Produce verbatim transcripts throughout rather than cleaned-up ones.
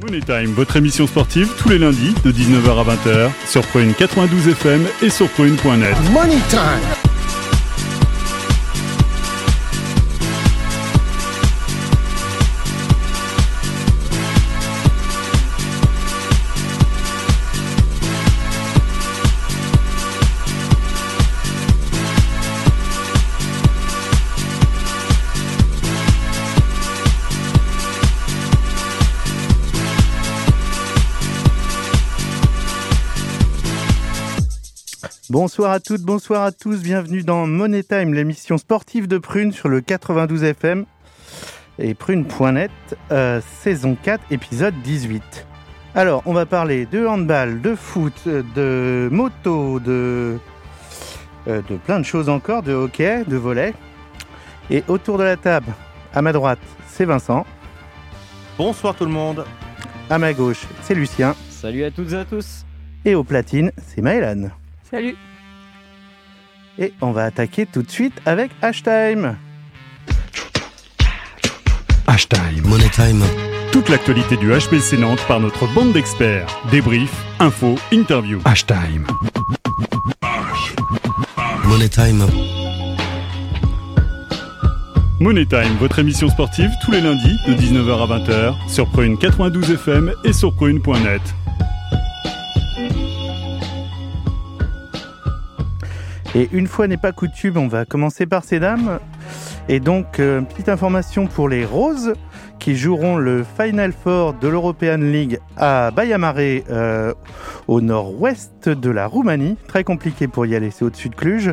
Money Time, votre émission sportive tous les lundis de dix-neuf heures à vingt heures sur Prune quatre-vingt-douze F M et sur prune point net. Money Time. Bonsoir à toutes, bonsoir à tous, bienvenue dans Money Time, l'émission sportive de Prune sur le quatre-vingt-douze F M et prune point net, euh, saison quatre, épisode dix-huit. Alors, on va parler de handball, de foot, de moto, de, euh, de plein de choses encore, de hockey, de volley. Et autour de la table, à ma droite, c'est Vincent. Bonsoir tout le monde. À ma gauche, c'est Lucien. Salut à toutes et à tous. Et aux platines, c'est Maëlan. Salut. Et on va attaquer tout de suite avec Hashtime. Hashtime. Money Time. Toute l'actualité du H P C Nantes par notre bande d'experts. Débrief, infos, interview. Hashtime. Money Time. Money Time, votre émission sportive tous les lundis de dix-neuf heures à vingt heures sur Prune quatre-vingt-douze F M et sur prune point net. Et une fois n'est pas coutume, on va commencer par ces dames. Et donc, euh, petite information pour les Roses qui joueront le Final Four de l'European League à Baia Mare, euh, au nord-ouest de la Roumanie. Très compliqué pour y aller, c'est au-dessus de Cluj.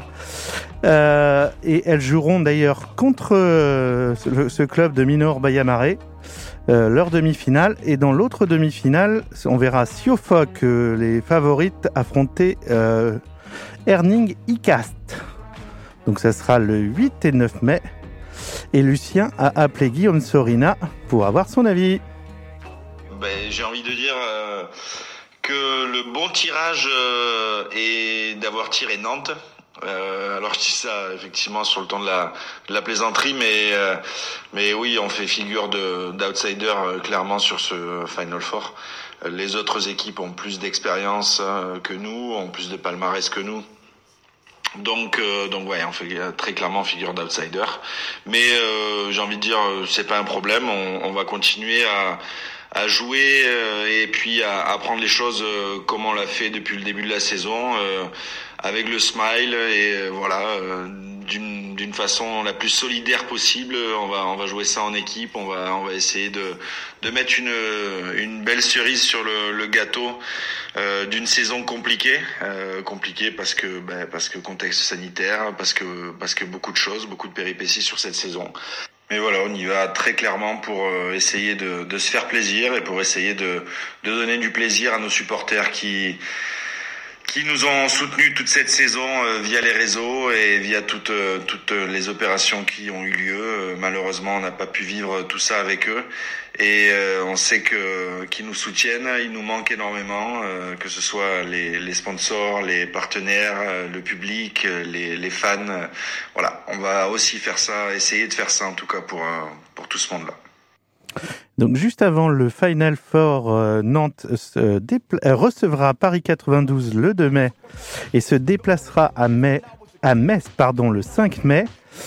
Euh, et elles joueront d'ailleurs contre euh, ce, ce club de Minor Baia Mare, euh, leur demi-finale. Et dans l'autre demi-finale, on verra Siofok, euh, les favorites, affronter... Euh, Herning Icast. Donc ça sera le huit et neuf mai. Et Lucien a appelé Guillaume Sorina pour avoir son avis. Ben, j'ai envie de dire euh, que le bon tirage euh, est d'avoir tiré Nantes. Euh, alors je dis ça effectivement sur le ton de la, de la plaisanterie, mais, euh, mais oui, on fait figure de, d'outsider euh, clairement sur ce Final Four. Les autres équipes ont plus d'expérience euh, que nous, ont plus de palmarès que nous. Donc, euh, donc ouais, on fait très clairement figure d'outsider. Mais euh, j'ai envie de dire, c'est pas un problème. On, on va continuer à, à jouer euh, et puis à, à prendre les choses euh, comme on l'a fait depuis le début de la saison, euh, avec le smile et euh, voilà, euh, d'une, d'une façon la plus solidaire possible. On va, on va jouer ça en équipe. On va, on va essayer de, de mettre une, une belle cerise sur le, le gâteau. Euh, d'une saison compliquée, euh, compliquée parce que ben, parce que contexte sanitaire, parce que parce que beaucoup de choses, beaucoup de péripéties sur cette saison. Mais voilà, on y va très clairement pour euh, essayer de, de se faire plaisir et pour essayer de, de donner du plaisir à nos supporters qui qui nous ont soutenus toute cette saison euh, via les réseaux et via toutes euh, toutes les opérations qui ont eu lieu. Euh, malheureusement, on n'a pas pu vivre tout ça avec eux. Et euh, on sait que qu'ils nous soutiennent, ils nous manquent énormément, euh, que ce soit les, les sponsors, les partenaires, euh, le public, les, les fans. Euh, voilà, on va aussi faire ça, essayer de faire ça en tout cas pour euh, pour tout ce monde-là. Donc juste avant le Final Four, euh, Nantes se dépla- euh, recevra Paris quatre-vingt-douze le deux mai et se déplacera à, mai, à Metz pardon, le cinq mai.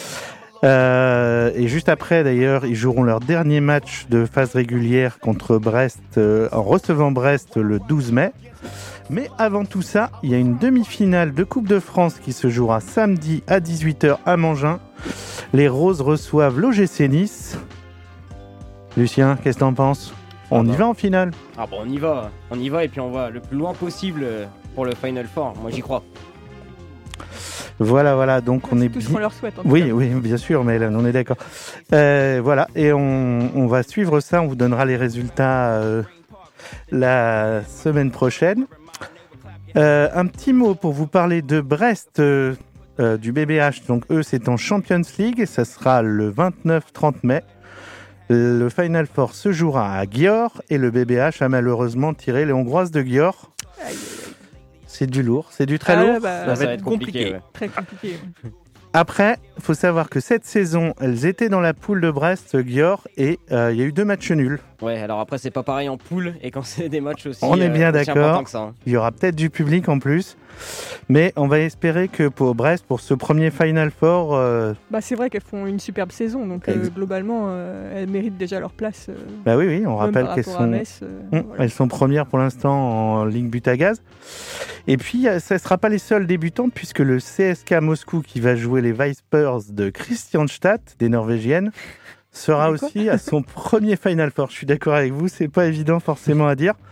Euh, et juste après, d'ailleurs, ils joueront leur dernier match de phase régulière contre Brest, euh, en recevant Brest le douze mai. Mais avant tout ça, il y a une demi-finale de Coupe de France qui se jouera samedi à dix-huit heures à Mangin. Les Roses reçoivent l'O G C Nice. Lucien, qu'est-ce que t'en penses ? On ah bah. y va en finale ? Ah bon, on y va, on y va et puis on va le plus loin possible pour le Final Four. Moi, j'y crois. Voilà, voilà, donc on c'est est tout ce bien... qu'on leur souhaite. En tout Oui, cas. oui, bien sûr, mais là, on est d'accord. Euh, voilà, et on, on va suivre ça, on vous donnera les résultats euh, la semaine prochaine. Euh, un petit mot pour vous parler de Brest, euh, euh, du B B H. Donc eux, c'est en Champions League, et ça sera le vingt-neuf trente mai. Le Final Four se jouera à Győr, et le B B H a malheureusement tiré les Hongroises de Győr. Aïe, aïe, aïe. C'est du lourd, c'est du très Ah, lourd. bah, Ça, ça va être compliqué. ouais. Très compliqué. Après, il faut savoir que cette saison, elles étaient dans la poule de Brest, Győr, et il euh, y a eu deux matchs nuls. Ouais, alors après, c'est pas pareil en poule, et quand c'est des matchs aussi. On est bien euh, aussi d'accord. importants que ça, hein. Il y aura peut-être du public en plus. Mais on va espérer que pour Brest, pour ce premier Final Four... Euh... Bah, c'est vrai qu'elles font une superbe saison, donc euh, globalement, euh, elles méritent déjà leur place. Euh, bah oui, oui, on rappelle qu'elles sont... Metz, euh, mmh, voilà. Elles sont premières pour l'instant en Ligue but à gaz. Et puis, ça ne sera pas les seules débutantes, puisque le C S K Moscou, qui va jouer les Vipers de Kristianstad, des Norvégiennes, sera aussi à son premier Final Four. Je suis d'accord avec vous, c'est pas évident forcément à dire.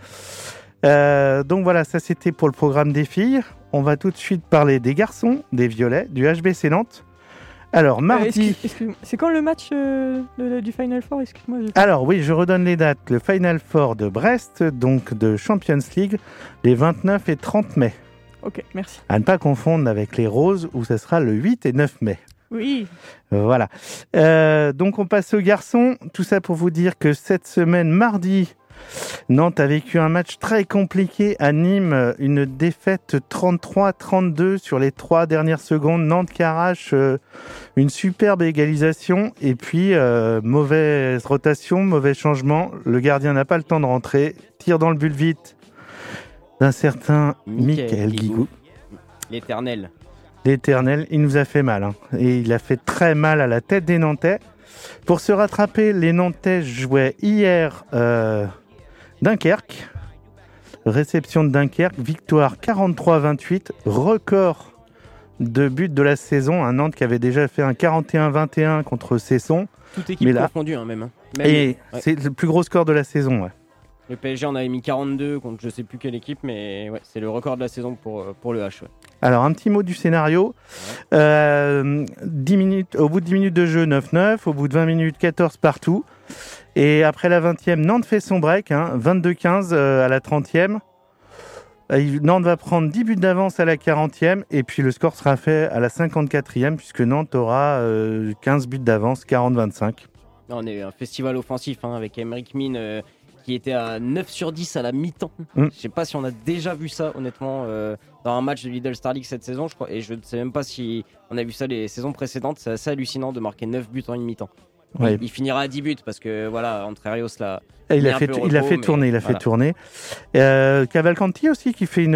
Euh, donc voilà, ça c'était pour le programme des filles. On va tout de suite parler des garçons, des violets, du H B C Nantes. Alors mardi... Euh, excuse, excuse, c'est quand le match euh, de, du Final Four? Excuse-moi. Je... Alors oui, je redonne les dates. Le Final Four de Brest, donc de Champions League, les vingt-neuf et trente mai. Ok, merci. À ne pas confondre avec les Roses, où ça sera le huit et neuf mai. Oui. Voilà. Euh, donc on passe aux garçons. Tout ça pour vous dire que cette semaine, mardi, Nantes a vécu un match très compliqué à Nîmes. Une défaite trente-trois à trente-deux sur les trois dernières secondes. Nantes qui arrache euh, une superbe égalisation. Et puis, euh, mauvaise rotation, mauvais changement. Le gardien n'a pas le temps de rentrer. Tire dans le but vite d'un certain Mickaël Guigou. L'éternel. L'éternel, il nous a fait mal. Hein. Et il a fait très mal à la tête des Nantais. Pour se rattraper, les Nantais jouaient hier euh, Dunkerque. Réception de Dunkerque, victoire quarante-trois à vingt-huit. Record de buts de la saison. Un Nantes qui avait déjà fait un quarante et un vingt et un contre Cesson. Toute équipe là, confondue, hein, même. Hein. même. Et ouais. c'est le plus gros score de la saison. Ouais. Le P S G en avait mis quarante-deux contre je sais plus quelle équipe, mais ouais, c'est le record de la saison pour, pour le H. Ouais. Alors, un petit mot du scénario. Ouais. Euh, dix minutes, au bout de dix minutes de jeu, neuf neuf. Au bout de vingt minutes, quatorze partout. Et après la vingtième, Nantes fait son break, hein, vingt-deux quinze euh, à la trentième. Euh, Nantes va prendre dix buts d'avance à la quarantième. Et puis le score sera fait à la cinquante-quatrième, puisque Nantes aura euh, quinze buts d'avance, quarante vingt-cinq. On est un festival offensif hein, avec Aymeric Mine euh, qui était à neuf sur dix à la mi-temps. Mm. Je sais pas si on a déjà vu ça, honnêtement, euh, dans un match de Lidl Star League cette saison, je crois. Et je ne sais même pas si on a vu ça les saisons précédentes. C'est assez hallucinant de marquer neuf buts en une mi-temps. Ouais. Il, il finira à dix buts parce que voilà, André Rios l'a. Il a, fait, repos, il a fait tourner, il a voilà. fait tourner. Euh, Cavalcanti aussi qui fait une,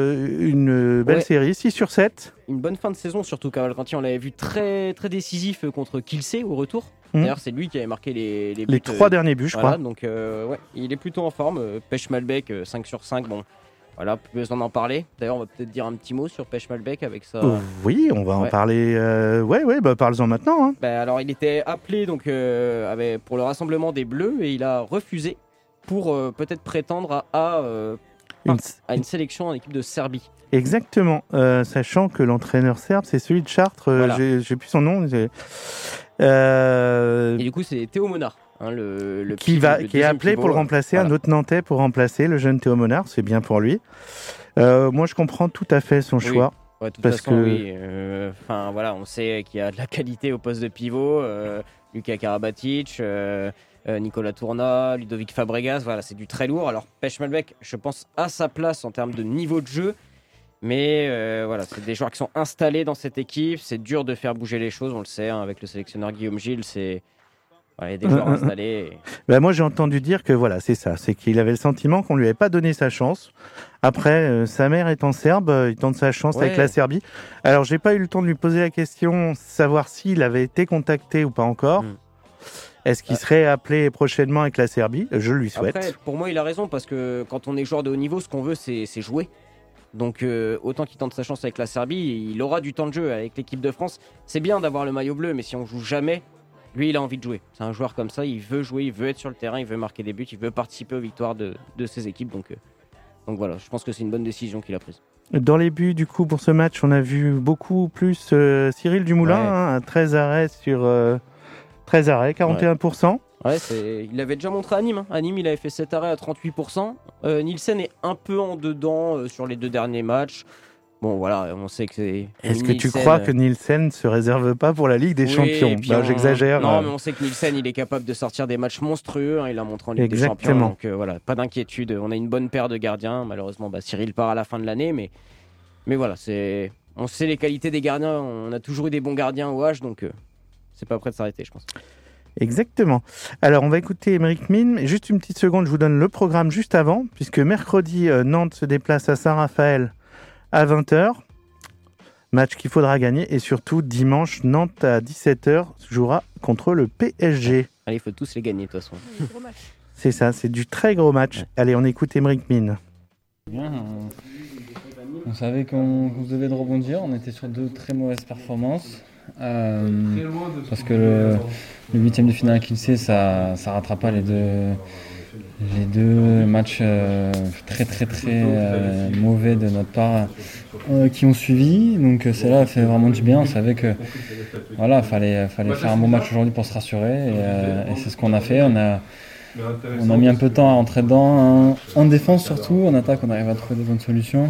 une belle ouais. série, six sur sept. Une bonne fin de saison, surtout Cavalcanti, on l'avait vu très, très décisif contre Kielce au retour. Mmh. D'ailleurs, c'est lui qui avait marqué les, les buts. Les trois euh, derniers buts, je voilà, crois. Donc, euh, ouais, il est plutôt en forme. Pêche Malbec, cinq sur cinq. Bon, voilà, plus besoin d'en parler. D'ailleurs, on va peut-être dire un petit mot sur Pêche Malbec avec ça. Oh, oui, on va ouais. en parler. Euh, ouais, ouais, bah parle-en maintenant. Hein. Bah, alors, il était appelé donc, euh, avec, pour le rassemblement des Bleus et il a refusé pour euh, peut-être prétendre à, à, euh, une... à une sélection en équipe de Serbie. Exactement, euh, sachant que l'entraîneur serbe, c'est celui de Chartres, euh, voilà. j'ai, j'ai plus son nom. Euh... Et du coup, c'est Théo Monard. Hein, le, le qui, va, le qui est appelé pivot, pour le remplacer, voilà. Un autre Nantais pour remplacer le jeune Théo Monard, c'est bien pour lui. Euh, moi, je comprends tout à fait son oui. choix. Ouais, de toute parce façon, que... oui. Enfin, euh, voilà, on sait qu'il y a de la qualité au poste de pivot. Euh, Luka Karabatic, euh, euh, Nicolas Tourna, Ludovic Fabregas, voilà, c'est du très lourd. Alors, Pêche Malbec, je pense à sa place en termes de niveau de jeu. Mais euh, voilà, c'est des joueurs qui sont installés dans cette équipe. C'est dur de faire bouger les choses, on le sait, hein, avec le sélectionneur Guillaume Gilles. C'est... Voilà, il y a des joueurs installés. Et... Ben moi, j'ai entendu dire que voilà, c'est ça. C'est qu'il avait le sentiment qu'on ne lui avait pas donné sa chance. Après, euh, sa mère étant serbe, euh, il tente sa chance ouais. avec la Serbie. Alors, j'ai pas eu le temps de lui poser la question, savoir s'il avait été contacté ou pas encore. Mm. Est-ce qu'il serait appelé prochainement avec la Serbie ? Je lui souhaite. Après, pour moi, il a raison, parce que quand on est joueur de haut niveau, ce qu'on veut, c'est, c'est jouer. Donc, euh, autant qu'il tente sa chance avec la Serbie, il aura du temps de jeu avec l'équipe de France. C'est bien d'avoir le maillot bleu, mais si on joue jamais, lui, il a envie de jouer. C'est un joueur comme ça, il veut jouer, il veut être sur le terrain, il veut marquer des buts, il veut participer aux victoires de, de ses équipes. Donc, euh, donc voilà, je pense que c'est une bonne décision qu'il a prise. Dans les buts, du coup, pour ce match, on a vu beaucoup plus euh, Cyril Dumoulin, ouais. hein, treize arrêts sur euh, treize arrêts, quarante et un pour cent. Ouais. Ouais, c'est... il l'avait déjà montré à Nîmes. Hein. À Nîmes, il avait fait sept arrêts à trente-huit pour cent. Euh, Nielsen est un peu en dedans euh, sur les deux derniers matchs. Bon, voilà, on sait que c'est... Est-ce que Nielsen, tu crois que Nielsen ne se réserve pas pour la Ligue des oui, Champions ? Ben, on... J'exagère. Non, euh... mais on sait que Nielsen, il est capable de sortir des matchs monstrueux. Hein, il a montré en Ligue Exactement. des Champions. Donc euh, voilà, pas d'inquiétude. On a une bonne paire de gardiens. Malheureusement, bah, Cyril part à la fin de l'année. Mais, mais voilà, c'est... on sait les qualités des gardiens. On a toujours eu des bons gardiens au H, donc euh, c'est pas prêt de s'arrêter, je pense. Exactement. Alors, on va écouter Émeric Mine. Juste une petite seconde, je vous donne le programme juste avant, puisque mercredi, euh, Nantes se déplace à Saint-Raphaël à vingt heures. Match qu'il faudra gagner. Et surtout, dimanche, Nantes à dix-sept heures jouera contre le P S G. Allez, il faut tous les gagner, de toute façon. C'est ça, c'est du très gros match. Ouais. Allez, on écoute Émeric Mine. Bien, on, on savait qu'on, qu'on devait de rebondir. On était sur deux très mauvaises performances. Euh, parce que le, le huitième de finale qu'il sait, ça ça rattrape pas les deux les deux matchs euh, très très très euh, mauvais de notre part euh, qui ont suivi. Donc celle-là a fait vraiment du bien. On savait que voilà, fallait fallait faire un bon match aujourd'hui pour se rassurer et, euh, et c'est ce qu'on a fait. On a On a mis un peu de temps à rentrer dedans, hein. En défense surtout, en attaque on arrive à trouver des bonnes solutions.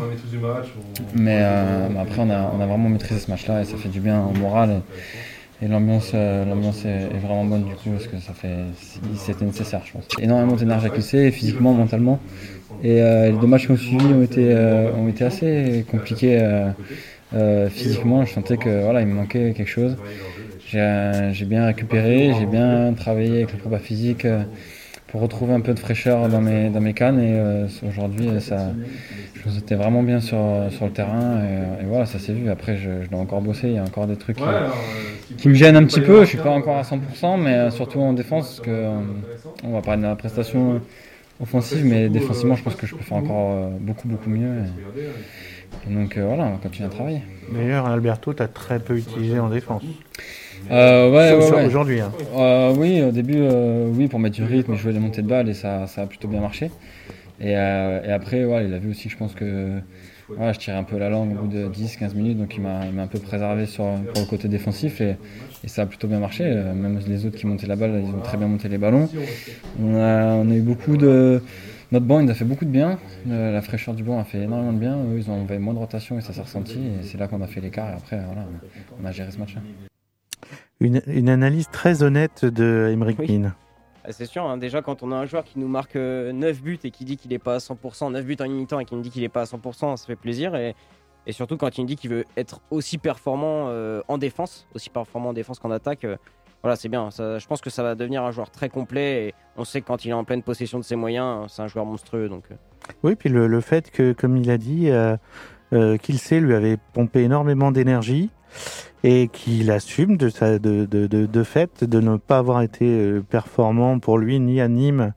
Mais euh, après on a, on a vraiment maîtrisé ce match-là et ça fait du bien au moral et, et l'ambiance, euh, l'ambiance est, est vraiment bonne du coup parce que ça fait, c'était nécessaire je pense. Énormément d'énergie accusée, physiquement, mentalement. Et euh, les deux matchs qui ont suivi ont été, euh, ont été assez compliqués euh, euh, physiquement. Je sentais que voilà, il me manquait quelque chose. J'ai, j'ai bien récupéré, j'ai bien travaillé avec le prépa physique. Euh, pour retrouver un peu de fraîcheur dans mes, dans mes cannes et euh, aujourd'hui ça, je étais vraiment bien sur, sur le terrain et, et voilà ça s'est vu. Après je, je dois encore bosser, il y a encore des trucs qui, qui me gênent un petit peu, je suis pas encore à cent pour cent mais surtout en défense parce que euh, on va parler de la prestation offensive mais défensivement je pense que je peux faire encore euh, beaucoup beaucoup mieux et, et donc euh, voilà on va continuer à travailler. D'ailleurs Alberto t'as très peu utilisé en défense. Euh, ouais, sur, ouais, sur ouais. Aujourd'hui. Hein. Euh, oui, au début, euh, oui, pour mettre du rythme et jouer les montées de balles et ça, ça a plutôt bien marché. Et, euh, et après, ouais, il a vu aussi, je pense que ouais, je tirais un peu la langue au bout de dix à quinze minutes, donc il m'a, il m'a un peu préservé sur, pour le côté défensif et, et ça a plutôt bien marché. Même les autres qui montaient la balle, ils ont très bien monté les ballons. On a, on a eu beaucoup de. Notre banc, il a fait beaucoup de bien. La fraîcheur du banc a fait énormément de bien. Eux, ils ont envoyé moins de rotation et ça s'est ressenti. Et c'est là qu'on a fait l'écart. Et après, voilà, on a géré ce match-là. Une, une analyse très honnête de Émeric Oui. Mine. Ah, c'est sûr, hein, déjà quand on a un joueur qui nous marque euh, neuf buts et qui dit qu'il n'est pas à cent pour cent, neuf buts en une mi-temps et qui nous dit qu'il n'est pas à cent pour cent, ça fait plaisir. Et, et surtout quand il nous dit qu'il veut être aussi performant euh, en défense, aussi performant en défense qu'en attaque, euh, voilà, c'est bien. Ça, je pense que ça va devenir un joueur très complet et on sait que quand il est en pleine possession de ses moyens, c'est un joueur monstrueux. Donc, euh... Oui, puis le, le fait que, comme il a dit, euh, euh, Kielce lui avait pompé énormément d'énergie. Et qu'il assume de, sa, de, de, de, de fait de ne pas avoir été euh, performant pour lui ni à Nîmes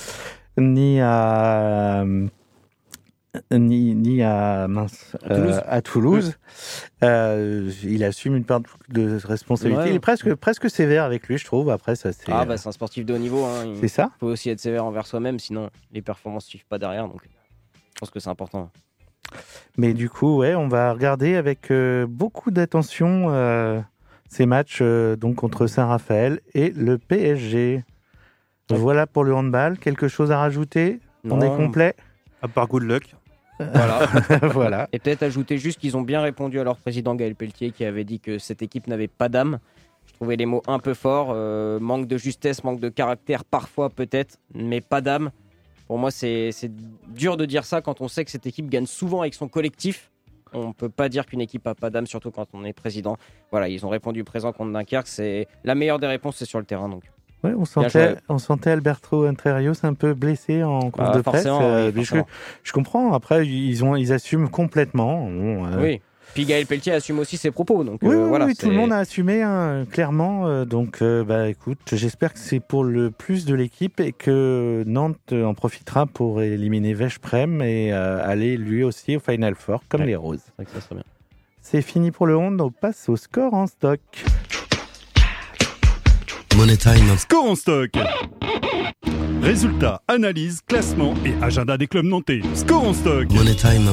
ni à euh, ni, ni à mince à Toulouse, euh, à Toulouse. Ouais. Euh, il assume une part de responsabilité. Ouais. Il est presque presque sévère avec lui, je trouve. Après ça c'est ah bah c'est un sportif de haut niveau. Hein. Il c'est ça. Il faut aussi être sévère envers soi-même, sinon les performances suivent pas derrière. Donc je pense que c'est important. Mais du coup, ouais, on va regarder avec euh, beaucoup d'attention euh, ces matchs euh, donc contre Saint-Raphaël et le P S G. Ouais. Voilà pour le handball. Quelque chose à rajouter ? Non. On est complet ? À part good luck. Voilà. Voilà. Et peut-être ajouter juste qu'ils ont bien répondu à leur président Gaël Pelletier qui avait dit que cette équipe n'avait pas d'âme. Je trouvais les mots un peu forts. Euh, manque de justesse, manque de caractère parfois peut-être, mais pas d'âme. Pour moi, c'est, c'est dur de dire ça quand on sait que cette équipe gagne souvent avec son collectif. On ne peut pas dire qu'une équipe n'a pas d'âme, surtout quand on est président. Voilà, ils ont répondu présent contre Dunkerque. C'est la meilleure des réponses, c'est sur le terrain. Donc. Ouais, on sentait, on sentait Alberto Entrerios un peu blessé en course ah, de presse. Euh, oui, je, je comprends. Après, ils, ont, ils assument complètement. Bon, euh... Oui. Puis Gaël Pelletier assume aussi ses propos. Donc, oui, euh, oui, voilà, oui c'est... tout le monde a assumé, hein, clairement. Euh, donc, euh, bah, écoute, j'espère que c'est pour le plus de l'équipe et que Nantes en profitera pour éliminer Veszprém et euh, aller lui aussi au Final Four, comme ouais, les Roses. C'est vrai que ça serait bien. C'est fini pour le hand, on passe au score en stock. Money Time. Score en stock. Résultats, analyse, classement et agenda des clubs nantais. Score en stock. Money Time.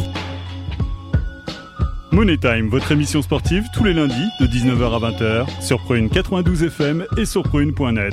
Money Time, votre émission sportive tous les lundis de dix-neuf heures à vingt heures sur Prune quatre-vingt-douze F M et sur prune point net.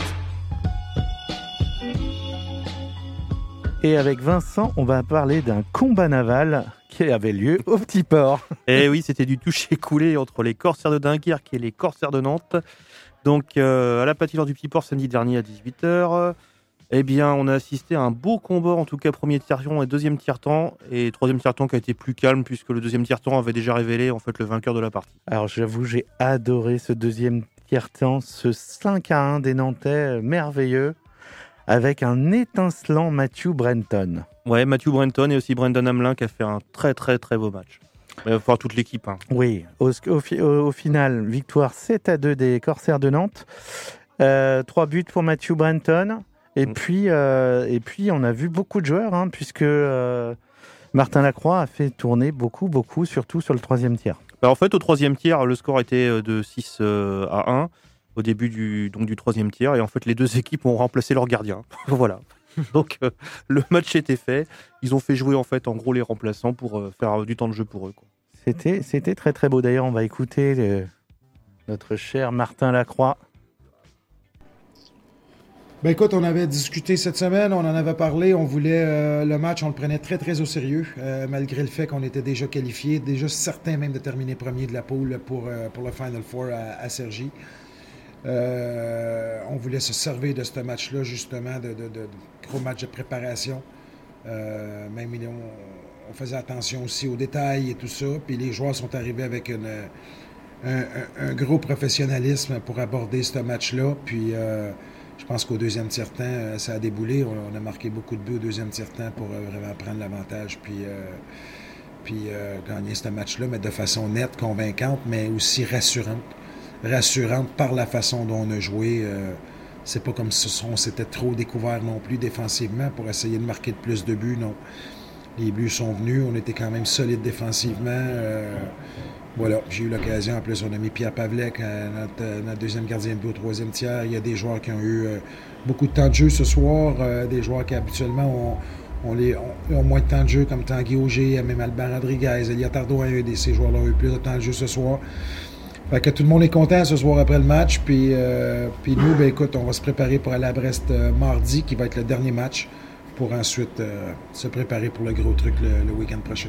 Et avec Vincent, on va parler d'un combat naval qui avait lieu au Petit Port. Et oui, c'était du toucher-coulé entre les Corsaires de Dunkerque et les Corsaires de Nantes. Donc, euh, à la patinoire du Petit Port samedi dernier à dix-huit heures. Eh bien, on a assisté à un beau combat, en tout cas premier tiers-temps et deuxième tiers-temps, et troisième tiers-temps qui a été plus calme puisque le deuxième tiers-temps avait déjà révélé en fait le vainqueur de la partie. Alors j'avoue, j'ai adoré ce deuxième tiers-temps, ce cinq à un des Nantais merveilleux, avec un étincelant Matthew Brenton. Ouais, Matthew Brenton et aussi Brendan Hamelin qui a fait un très très très beau match. Il va falloir toute l'équipe. Hein. Oui, au, au, au, au final, victoire sept à deux des Corsaires de Nantes. Euh, trois buts pour Matthew Brenton. Et, mmh. puis, euh, et puis, on a vu beaucoup de joueurs, hein, puisque euh, Martin Lacroix a fait tourner beaucoup, beaucoup, surtout sur le troisième tiers. Bah en fait, au troisième tiers, le score était de six à un au début du, donc, du troisième tiers. Et en fait, les deux équipes ont remplacé leurs gardiens. Voilà. Donc, euh, le match était fait. Ils ont fait jouer, en fait, en gros, les remplaçants pour euh, faire du temps de jeu pour eux. Quoi. C'était, c'était très, très beau. D'ailleurs, on va écouter le, notre cher Martin Lacroix. Ben écoute, on avait discuté cette semaine, on en avait parlé, on voulait euh, le match, on le prenait très très au sérieux, euh, malgré le fait qu'on était déjà qualifiés, déjà certains même de terminer premier de la poule pour, euh, pour le Final Four à, à Cergy. Euh, on voulait se servir de ce match-là, justement, de, de, de, de gros match de préparation. Euh, même on, on faisait attention aussi aux détails et tout ça, puis les joueurs sont arrivés avec une, un, un, un gros professionnalisme pour aborder ce match-là, puis... Euh, Je pense qu'au deuxième tiers-temps, ça a déboulé. On a marqué beaucoup de buts au deuxième tiers-temps pour vraiment prendre l'avantage puis, euh, puis euh, gagner ce match-là, mais de façon nette, convaincante, mais aussi rassurante. Rassurante par la façon dont on a joué. Euh, c'est pas comme si on s'était trop découvert non plus défensivement pour essayer de marquer de plus de buts, non. Les buts sont venus, on était quand même solide défensivement. Euh, Voilà, j'ai eu l'occasion, en plus on a mis Pierre Pavlek, notre, notre deuxième gardien de but au troisième tiers. Il y a des joueurs qui ont eu euh, beaucoup de temps de jeu ce soir, euh, des joueurs qui habituellement ont, ont, les, ont, ont moins de temps de jeu, comme Tanguy Auger, même Albert Rodriguez, Eliott Ardo, un de ces joueurs-là ont eu plus de temps de jeu ce soir. Fait que tout le monde est content ce soir après le match, puis, euh, puis nous, ben écoute, on va se préparer pour aller à Brest euh, mardi, qui va être le dernier match, pour ensuite euh, se préparer pour le gros truc le, le week-end prochain.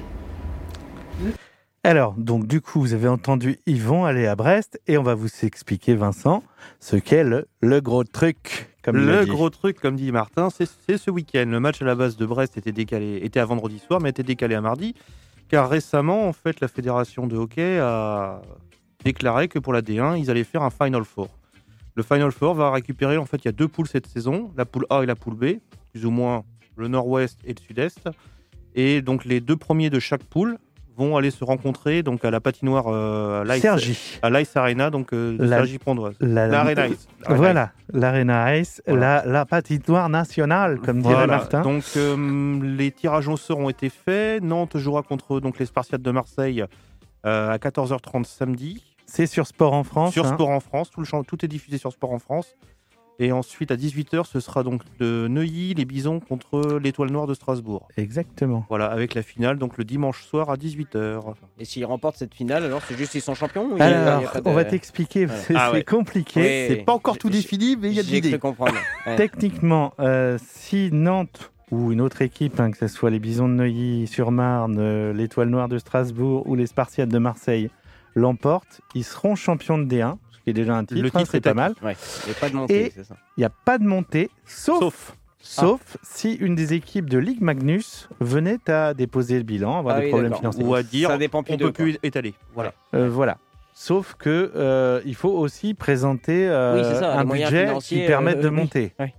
Alors, donc du coup, vous avez entendu, ils vont aller à Brest et on va vous expliquer, Vincent, ce qu'est le, le gros truc. Comme le gros truc, comme dit Martin, c'est, c'est ce week-end. Le match à la base de Brest était décalé, était à vendredi soir, mais était décalé à mardi, car récemment, en fait, la fédération de hockey a déclaré que pour la D un, ils allaient faire un Final Four. Le Final Four va récupérer, en fait, il y a deux poules cette saison, la poule A et la poule B, plus ou moins le Nord-Ouest et le Sud-Est, et donc les deux premiers de chaque poule vont aller se rencontrer donc à la patinoire euh, à, l'Ice, à l'Ice Arena, donc euh, de Cergy-Pontoise. La, l'Arena Ice. Voilà, l'Arena Ice, voilà. la, la patinoire nationale, comme dirait voilà. Martin. Donc euh, les tirages au sort ont été faits. Nantes jouera contre donc, les Spartiates de Marseille euh, à quatorze heures trente samedi. C'est sur Sport en France. Sur hein. Sport en France, tout, le champ, tout est diffusé sur Sport en France. Et ensuite, à dix-huit heures, ce sera donc de Neuilly, les Bisons contre l'Étoile Noire de Strasbourg. Exactement. Voilà, avec la finale, donc le dimanche soir à dix-huit heures. Et s'ils remportent cette finale, alors c'est juste qu'ils sont champions ou Alors, il y a, il y a pas de... on va t'expliquer, voilà. c'est, ah c'est ouais. compliqué. Oui, c'est oui. pas encore tout défini, mais il y a de l'idée. J'ai cru comprendre. Ouais. Techniquement, euh, si Nantes ou une autre équipe, hein, que ce soit les Bisons de Neuilly-sur-Marne, euh, l'Étoile Noire de Strasbourg ou les Spartiates de Marseille, l'emportent, ils seront champions de D un. Qui est déjà un titre, le titre hein, c'est pas mal. Ouais. Il n'y a pas de montée, Et c'est ça. il n'y a pas de montée, sauf, Sauf, sauf ah. si une des équipes de Ligue Magnus venait à déposer le bilan, avoir ah des oui, problèmes d'accord. financiers. ou à dire ça dépend plus on d'eux, peut plus étaler. Voilà. Euh, voilà. Sauf que euh, il faut aussi présenter euh, Oui, c'est ça, un les moyens budget financiers, qui permette euh, de oui. monter. Oui.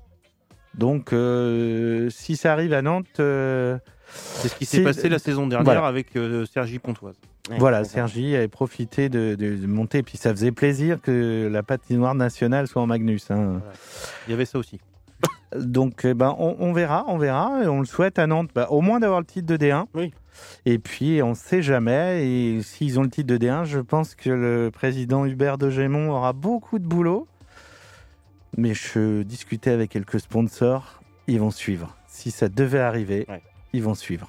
Donc, euh, si ça arrive à Nantes, euh, C'est ce qui s'est c'est- passé la saison dernière Voilà. avec euh, Cergy-Pontoise. Ouais, voilà, c'est ça. Cergy avait profité de, de, de monter. Puis ça faisait plaisir que la patinoire nationale soit en Magnus. Hein. Voilà. Il y avait ça aussi. Donc, eh ben, on, on verra, on verra. Et on le souhaite à Nantes, bah, au moins d'avoir le titre de D un. Oui. Et puis, on ne sait jamais. Et s'ils ont le titre de D un, je pense que le président Hubert de Gémont aura beaucoup de boulot. Mais je discutais avec quelques sponsors. Ils vont suivre. Si ça devait arriver, Ouais. ils vont suivre.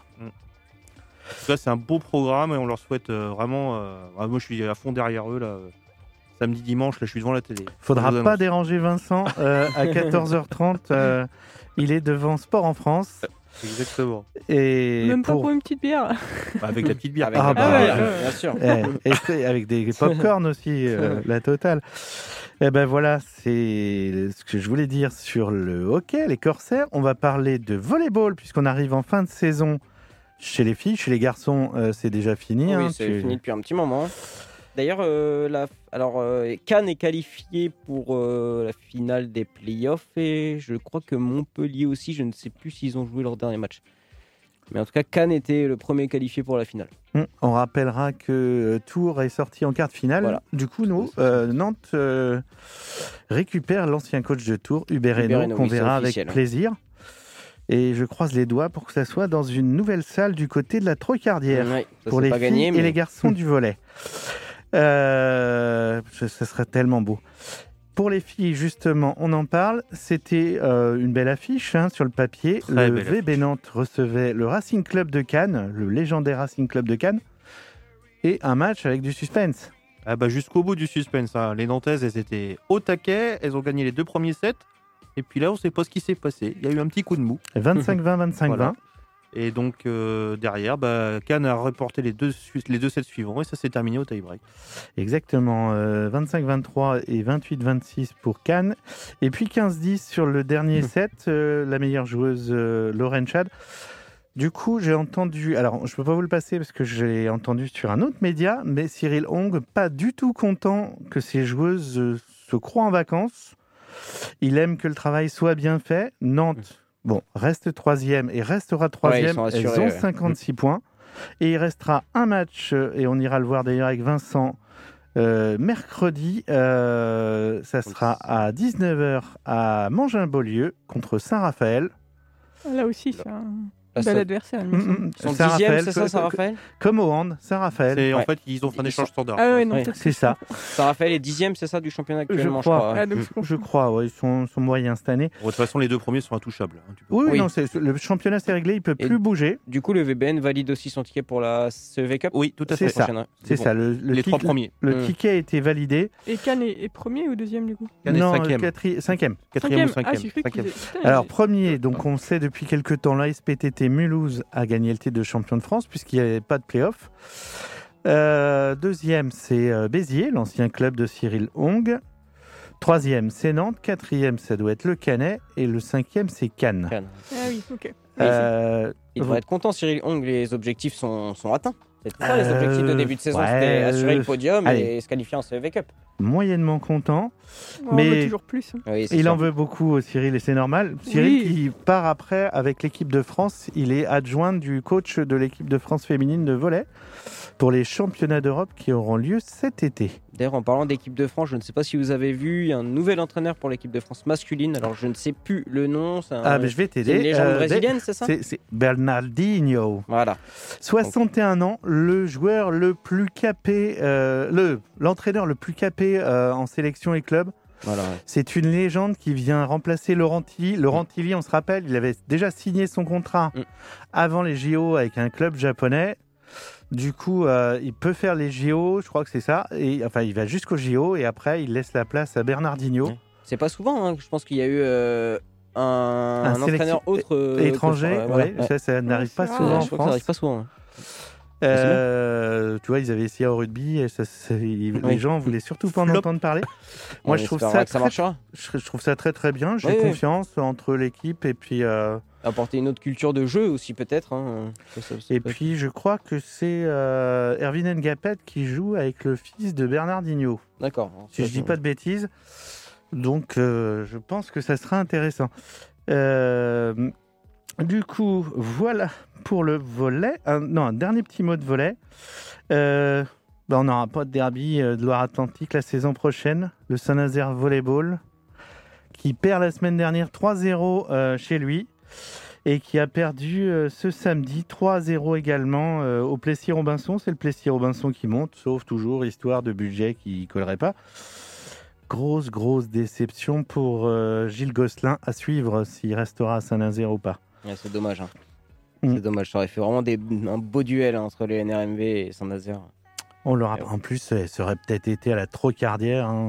En tout cas, c'est un beau programme et on leur souhaite euh, vraiment. Euh, ah, moi, je suis à fond derrière eux là. euh, Samedi, dimanche, là, je suis devant la télé. Faudra Je vous pas annonce. déranger Vincent. Euh, à quatorze heures trente, euh, il est devant Sport en France. Exactement. Et Même pas pour... pour une petite bière. Avec la petite bière. Avec Ah la bah, petite bière, ouais. bien sûr. Eh, et c'est avec des pop-corn aussi, euh, la totale. Et ben voilà, c'est ce que je voulais dire sur le hockey, les Corsaires. On va parler de volleyball puisqu'on arrive en fin de saison chez les filles. Chez les garçons, euh, c'est déjà fini. Oui, hein, c'est tu- fini depuis un petit moment. D'ailleurs, euh, la... Alors, euh, Cannes est qualifié pour euh, la finale des playoffs et je crois que Montpellier aussi. Je ne sais plus s'ils ont joué leur dernier match. Mais en tout cas, Cannes était le premier qualifié pour la finale. Hum, On rappellera que euh, Tours est sorti en quart de finale. Voilà. Du coup, nous, euh, Nantes euh, récupère l'ancien coach de Tours, Hubert Hubert Hainaut, Hainaut, qu'on oui, c'est verra avec officiel, hein. plaisir. Et je croise les doigts pour que ça soit dans une nouvelle salle du côté de la Trocardière. Ouais, ça, pour c'est les pas filles gagné, et mais- les garçons du volley. Euh, ce ce serait tellement beau. Pour les filles, justement, on en parle. C'était euh, une belle affiche hein, sur le papier. Très le belle V B Nantes recevait le Racing Club de Cannes, le légendaire Racing Club de Cannes, et un match avec du suspense. Ah bah jusqu'au bout du suspense. Hein. Les Nantaises, elles étaient au taquet. Elles ont gagné les deux premiers sets. Et puis là, on ne sait pas ce qui s'est passé. Il y a eu un petit coup de mou. vingt-cinq vingt, vingt-cinq vingt. Voilà. Et donc, euh, derrière, bah, Cannes a reporté les deux, su- les deux sets suivants. Et ça s'est terminé au tie-break. Exactement, euh, vingt-cinq vingt-trois et vingt-huit vingt-six pour Cannes. Et puis quinze dix sur le dernier set, euh, la meilleure joueuse, euh, Lauren Chad. Du coup, j'ai entendu, alors je ne peux pas vous le passer parce que j'ai entendu sur un autre média, mais Cyril Hong, pas du tout content que ses joueuses euh, se croient en vacances. Il aime que le travail soit bien fait. Nantes, bon, reste troisième et restera troisième. sont Elles assurées, ont ouais. cinquante-six points. Et il restera un match, euh, et on ira le voir d'ailleurs avec Vincent, euh, mercredi. euh, ça sera à dix-neuf heures à Mangin-Beaulieu contre Saint-Raphaël. Là aussi, c'est un Là, bel ça- adversaire. il me semble. Mm, mm, Son Saint-Raphaël, dixième, c'est ça, co- Saint-Raphaël Comme au hand, Saint-Raphaël. C'est, En Ouais. fait, ils ont fait un Ils échange sont- standard. Ah ouais, non, Ouais. peut-être C'est que ça. Saint-Raphaël est dixième, c'est ça, du championnat actuellement, je, crois. crois. ouais. Ah, donc, je Je crois, ouais, ils sont, sont moyens cette année. Bon, de toute façon, les deux premiers sont intouchables. hein, tu peux Oui, pas- oui, Oui. non, c'est, le championnat s'est réglé, il peut Et- plus bouger. Du coup, le V B N valide aussi son ticket pour la C E V Cup. Oui, tout à C'est fait. ça. Prochaine, ouais. C'est bon. ça, le, le Les tic- trois premiers. Le Mm. ticket a été validé. Et Cannes est, est premier ou deuxième du coup Cannes est non, cinquième. quatri- cinquième. Quatrième ou Ah, cinquième. j'ai cru Cinquième. qu'ils étaient- Putain, Alors ils- premier, donc on sait depuis quelques temps, l'A S P T T Mulhouse a gagné le titre de champion de France puisqu'il n'y avait pas de play-off. Euh, deuxième, c'est euh, Béziers, l'ancien club de Cyril Hong. Troisième, c'est Nantes. Quatrième, ça doit être le Canet. Et le cinquième, c'est Cannes. Cannes. Ah oui, ok. Euh, Il devrait être content, Cyril Hong. Les objectifs sont, sont atteints. C'est ça, les Euh, objectifs de début de saison, ouais, c'était assurer le euh, podium allez. et se qualifier en C E V Cup. moyennement content. On Mais- veut toujours plus. hein. Oui, c'est Il sûr. en veut beaucoup, Cyril, et c'est normal. Cyril Oui. qui part après avec l'équipe de France. Il est adjoint du coach de l'équipe de France féminine de volley pour les championnats d'Europe qui auront lieu cet été. D'ailleurs, en parlant d'équipe de France, je ne sais pas si vous avez vu, il y a un nouvel entraîneur pour l'équipe de France masculine. Alors, je ne sais plus le nom. C'est un- Ah, mais je vais c'est t'aider. une légende Euh, brésilienne, c'est ça C'est c'est Bernardinho. Voilà. soixante et un ans, le joueur le plus capé, euh, le l'entraîneur le plus capé euh, en sélection et club. voilà ouais. C'est une légende qui vient remplacer Laurent Tilly. Laurent Tilly, on se rappelle, il avait déjà signé son contrat Mm. avant les J O avec un club japonais. Du coup, euh, il peut faire les J O, je crois que c'est ça. Et, enfin, il va jusqu'aux J O et après, il laisse la place à Bernardinho. Ouais. C'est pas souvent, hein, je pense qu'il y a eu euh, un, un sélection- entraîneur autre. euh, que- Étranger, ouais, voilà. ouais, Ouais. ça, ça n'arrive c'est pas rare. souvent Ouais, en je crois que ça France. n'arrive pas souvent. hein. Euh, tu vois, ils avaient essayé au rugby et ça, ça- ils- Oui. les gens voulaient surtout pas en Flop. entendre parler. On Moi, je trouve espérera ça, que ça très, marchera. je, je trouve ça très très bien. J'ai Oui, oui. confiance entre l'équipe et puis euh, Apporter une autre culture de jeu aussi, peut-être. hein. Ça, ça- ça et peut- puis je crois que c'est euh, Erwin Ngapet qui joue avec le fils de Bernardinho. D'accord. Si je dis pas de bêtises. Donc, euh, je pense que ça sera intéressant. Euh, du coup, voilà pour le volley. Un, non, un dernier petit mot de volley. Euh, ben, on n'aura pas de derby euh, de Loire-Atlantique la saison prochaine. Le Saint-Nazaire Volleyball, qui perd la semaine dernière trois zéro euh, chez lui et qui a perdu euh, ce samedi trois zéro également euh, au Plessis-Robinson. C'est le Plessis-Robinson qui monte, sauf toujours histoire de budget qui ne collerait pas. Grosse, grosse déception pour euh, Gilles Gosselin à suivre s'il restera à Saint-Nazaire ou pas. Ouais, c'est dommage. hein. Mm. C'est dommage. Ça aurait fait vraiment des, un beau duel hein, entre les N R M V et Saint-Nazaire. On l'aura en plus, ça aurait peut-être été à la Trocardière. Hein.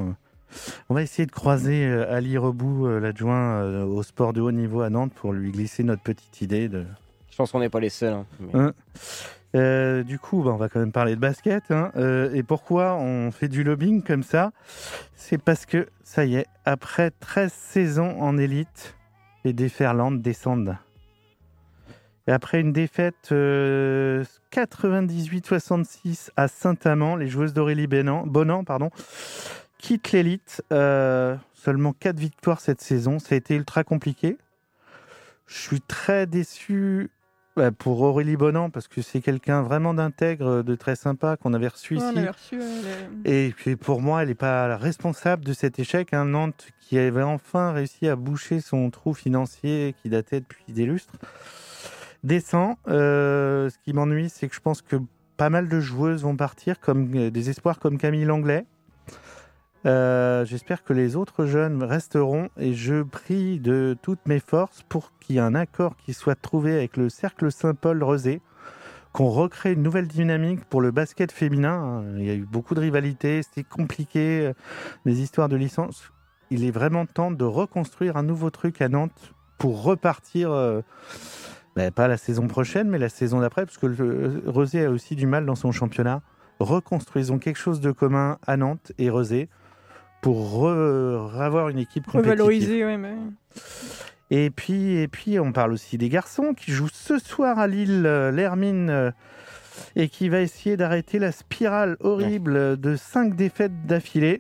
On va essayer de croiser euh, Ali Rebout, euh, l'adjoint euh, au sport de haut niveau à Nantes, pour lui glisser notre petite idée. De... Je pense qu'on n'est pas les seuls. Hein, mais... hein euh, du coup, bah, on va quand même parler de basket. Hein, euh, et pourquoi on fait du lobbying comme ça ? C'est parce que, ça y est, après treize saisons en élite, les Déferlandes descendent. Et après une défaite euh, quatre-vingt-dix-huit soixante-six à Saint-Amand, les joueuses d'Aurélie Bonan, Bonan pardon, quittent l'élite. Euh, seulement quatre victoires cette saison. Ça a été ultra compliqué. Je suis très déçu bah, pour Aurélie Bonan parce que c'est quelqu'un vraiment d'intègre, de très sympa qu'on avait reçu Ouais, ici. on avait reçu, euh, les... Et puis pour moi, elle n'est pas responsable de cet échec. Hein. Nantes qui avait enfin réussi à boucher son trou financier qui datait depuis des lustres. Descend. Euh, ce qui m'ennuie, c'est que je pense que pas mal de joueuses vont partir, comme euh, des espoirs comme Camille Langlais. Euh, j'espère que les autres jeunes resteront et je prie de toutes mes forces pour qu'il y ait un accord qui soit trouvé avec le Cercle Saint-Paul-Rezé, qu'on recrée une nouvelle dynamique pour le basket féminin. Il y a eu beaucoup de rivalités, c'était compliqué, des histoires de licence. Il est vraiment temps de reconstruire un nouveau truc à Nantes pour repartir... Euh, Ben, pas la saison prochaine, mais la saison d'après, parce que le Rezé a aussi du mal dans son championnat. Reconstruisons quelque chose de commun à Nantes et Rezé pour re- avoir une équipe compétitive. Revaloriser, ouais, mais... Et puis, et puis, on parle aussi des garçons qui jouent ce soir à Lille, euh, l'Hermine, euh, et qui va essayer d'arrêter la spirale horrible ouais. de cinq défaites d'affilée.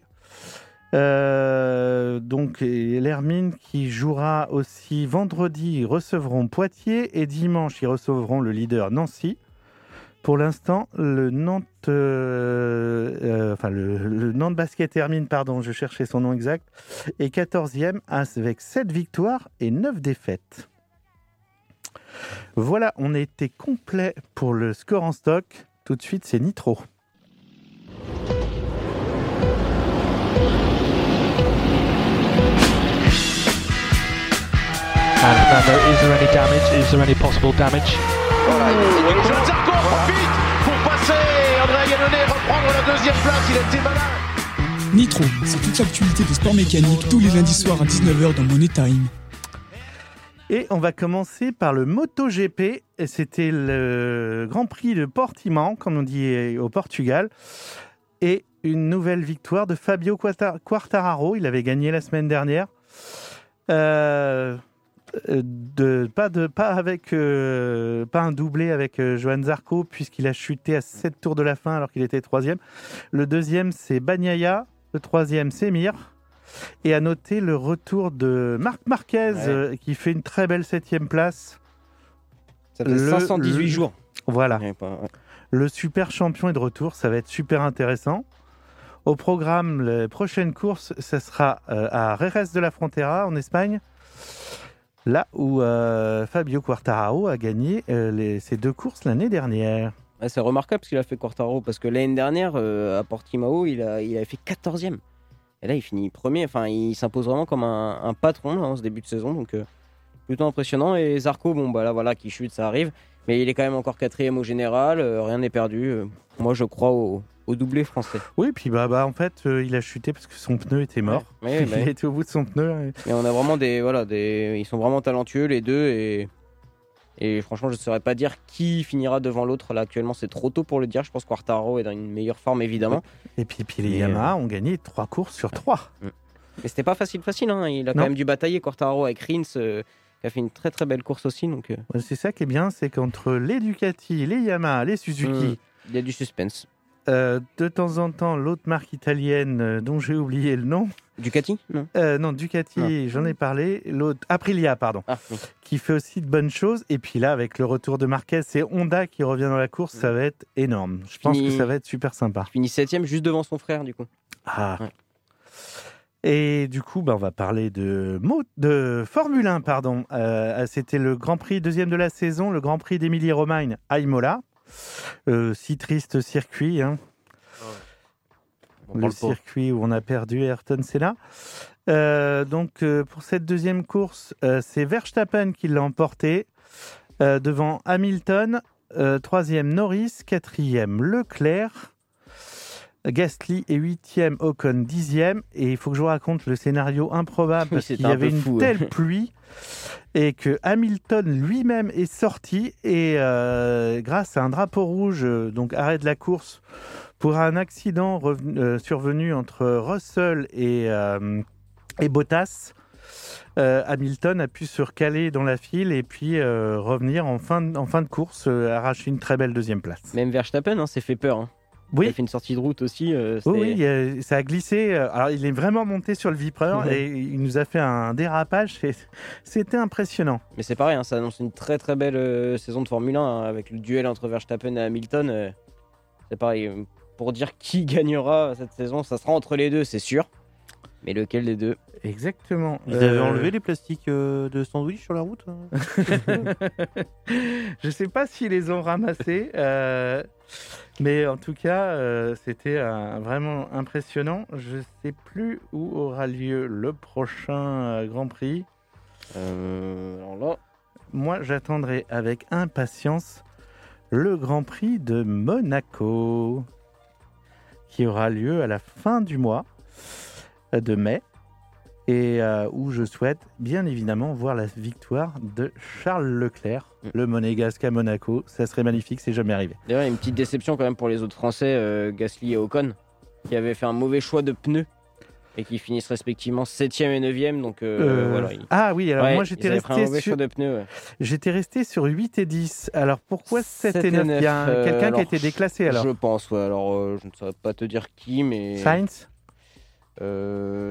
Euh, donc l'Hermine qui jouera aussi vendredi, ils recevront Poitiers et dimanche ils recevront le leader Nancy. Pour l'instant, le Nantes, euh, euh, enfin le, le Nantes Basket Hermine, pardon, je cherchais son nom exact, est quatorzième avec sept victoires et neuf défaites. Voilà, on a été complet pour le score en stock. Tout de suite, c'est Nitro. And Fernando, is there any damage? Is there any possible damage? Voilà, il est Zarco en profite pour passer. André Yannone reprendre la deuxième place. Il a été malin. Nitro, c'est toute l'actualité des sports mécaniques tous les lundis soirs à dix-neuf heures dans Money Time. Et on va commencer par le MotoGP. Et c'était le Grand Prix de Portimão, comme on dit au Portugal. Et une nouvelle victoire de Fabio Quartararo. Il avait gagné la semaine dernière. Euh... De, pas, de, pas, avec, euh, pas un doublé avec euh, Johan Zarco, puisqu'il a chuté à sept tours de la fin alors qu'il était troisième. Le deuxième, c'est Bagnaia. Le troisième, c'est Mir. Et à noter le retour de Marc Marquez, ouais. euh, qui fait une très belle septième place. Ça fait le, cinq cent dix-huit le, jours. Voilà. Ouais, pas, ouais. Le super champion est de retour. Ça va être super intéressant. Au programme, les prochaines courses, ça sera euh, à Jerez de la Frontera, en Espagne. Là où euh, Fabio Quartararo a gagné euh, les, ces deux courses l'année dernière. Ouais, c'est remarquable ce qu'il a fait Quartararo, parce que l'année dernière, euh, à Portimão, il, a, il avait fait quatorzième. Et là, il finit premier. Enfin, il s'impose vraiment comme un, un patron là, en ce début de saison. Donc, euh, plutôt impressionnant. Et Zarco, bon, bah là, voilà, qui chute, ça arrive. Mais il est quand même encore quatrième au général. Euh, rien n'est perdu. Euh, moi, je crois au, au doublé français. Oui, puis bah, bah en fait, euh, il a chuté parce que son pneu était mort. Ouais, ouais, il ouais. était au bout de son pneu. Et on a vraiment des, voilà, des, ils sont vraiment talentueux les deux et, et franchement, je ne saurais pas dire qui finira devant l'autre. Là, actuellement, c'est trop tôt pour le dire. Je pense que Quartararo est dans une meilleure forme, évidemment. Et puis, puis les Yamaha euh... ont gagné trois courses sur trois. Mais c'était pas facile, facile. Hein. Il a quand non. même dû batailler Quartararo avec Rins. Euh... qui a fait une très très belle course aussi. Donc, euh... c'est ça qui est bien, c'est qu'entre les Ducati, les Yamaha, les Suzuki, mmh, il y a du suspense. Euh, de temps en temps, l'autre marque italienne euh, dont j'ai oublié le nom. Ducati Non. Euh, non, Ducati, non. J'en ai parlé. L'autre, Aprilia, pardon, ah, oui. qui fait aussi de bonnes choses. Et puis là, avec le retour de Marquez, c'est Honda qui revient dans la course. Mmh. Ça va être énorme. Je pense Fini... que ça va être super sympa. Il finit septième juste devant son frère, du coup. Ah. Ouais. Et du coup, bah, on va parler de, de Formule un. Pardon. Euh, c'était le Grand Prix deuxième de la saison, le Grand Prix d'Émilie-Romagne à Imola. Euh, si triste circuit. Hein. Ouais. Le circuit où on a perdu Ayrton Senna. Euh, donc, euh, pour cette deuxième course, euh, c'est Verstappen qui l'a emporté euh, devant Hamilton. Euh, troisième, Norris. Quatrième, Leclerc. Gasly est huitième, Ocon dixième. Et il faut que je vous raconte le scénario improbable parce C'était qu'il y un avait peu une fou, telle ouais. pluie et que Hamilton lui-même est sorti et euh, grâce à un drapeau rouge, euh, donc arrêt de la course, pour un accident revenu, euh, survenu entre Russell et, euh, et Bottas. Euh, Hamilton a pu se recaler dans la file et puis euh, revenir en fin de, en fin de course, euh, arracher une très belle deuxième place. Même Verstappen hein, s'est fait peur. Hein. Oui. Il a fait une sortie de route aussi. Euh, oui, oui euh, ça a glissé. Alors, il est vraiment monté sur le Viper ouais. et il nous a fait un dérapage. C'était impressionnant. Mais c'est pareil, hein, ça annonce une très très belle euh, saison de Formule un hein, avec le duel entre Verstappen et Hamilton. Euh, c'est pareil. Pour dire qui gagnera cette saison, ça sera entre les deux, c'est sûr. Mais lequel des deux? Exactement. Ils avaient euh... enlevé les plastiques euh, de sandwich sur la route hein. Je sais pas s'ils les ont ramassés, euh, mais en tout cas, euh, c'était euh, vraiment impressionnant. Je sais plus où aura lieu le prochain euh, Grand Prix. Euh, alors là, moi, j'attendrai avec impatience le Grand Prix de Monaco, qui aura lieu à la fin du mois de mai et euh, où je souhaite bien évidemment voir la victoire de Charles Leclerc, mmh. le monégasque à Monaco. Ça serait magnifique, c'est jamais arrivé. D'ailleurs, il y a une petite déception quand même pour les autres Français, euh, Gasly et Ocon, qui avaient fait un mauvais choix de pneus et qui finissent respectivement septième et neuvième. Donc euh, euh, voilà. Ils... Ah oui, alors ouais, moi j'étais resté, un mauvais sur... choix de pneus, ouais. j'étais resté sur huit et dix. Alors pourquoi sept et neuf? Il y a euh, quelqu'un alors, qui a été déclassé alors. Je pense, ouais. Alors euh, je ne saurais pas te dire qui, mais. Sainz euh...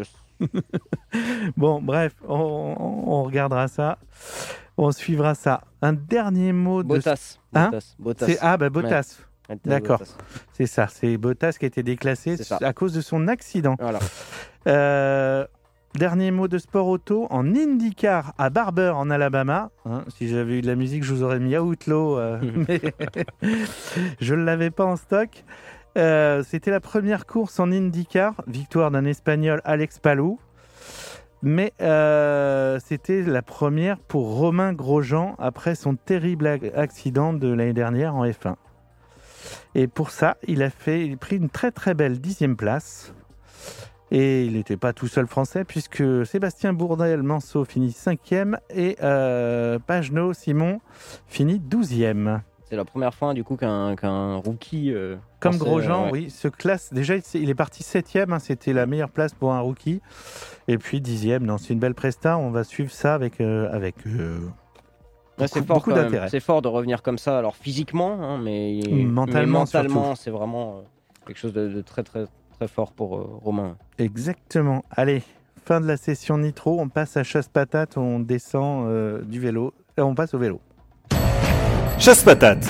Bon, bref, on, on, on regardera ça. On suivra ça. Un dernier mot de. Bottas. Hein Bottas. Bottas. C'est... Ah, bah Bottas. Ouais. D'accord. Bottas. C'est ça. C'est Bottas qui a été déclassé à cause de son accident. Voilà. Euh, dernier mot de sport auto. En IndyCar à Barber, en Alabama. Hein, si j'avais eu de la musique, je vous aurais mis Outlaw. Euh, mais je ne l'avais pas en stock. Euh, c'était la première course en IndyCar, victoire d'un Espagnol, Alex Palou. Mais euh, c'était la première pour Romain Grosjean après son terrible accident de l'année dernière en F un. Et pour ça, il a, fait, il a pris une très très belle dixième place. Et il n'était pas tout seul français puisque Sébastien Bourdel-Manceau finit cinquième et euh, Pagenaud Simon finit douzième. C'est la première fois du coup qu'un, qu'un rookie euh, comme français, Grosjean, euh, ouais. oui, se classe. Déjà, il est parti septième, hein, c'était la meilleure place pour un rookie. Et puis dixième, non, c'est une belle presta. On va suivre ça avec avec. Euh, ouais, beaucoup, c'est fort beaucoup quand d'intérêt. Même. C'est fort de revenir comme ça. Alors physiquement, hein, mais mentalement, mais mentalement c'est vraiment euh, quelque chose de, de très très très fort pour euh, Romain. Exactement. Allez, fin de la session Nitro. On passe à chasse patate. On descend euh, du vélo. Et on passe au vélo. Chasse patate.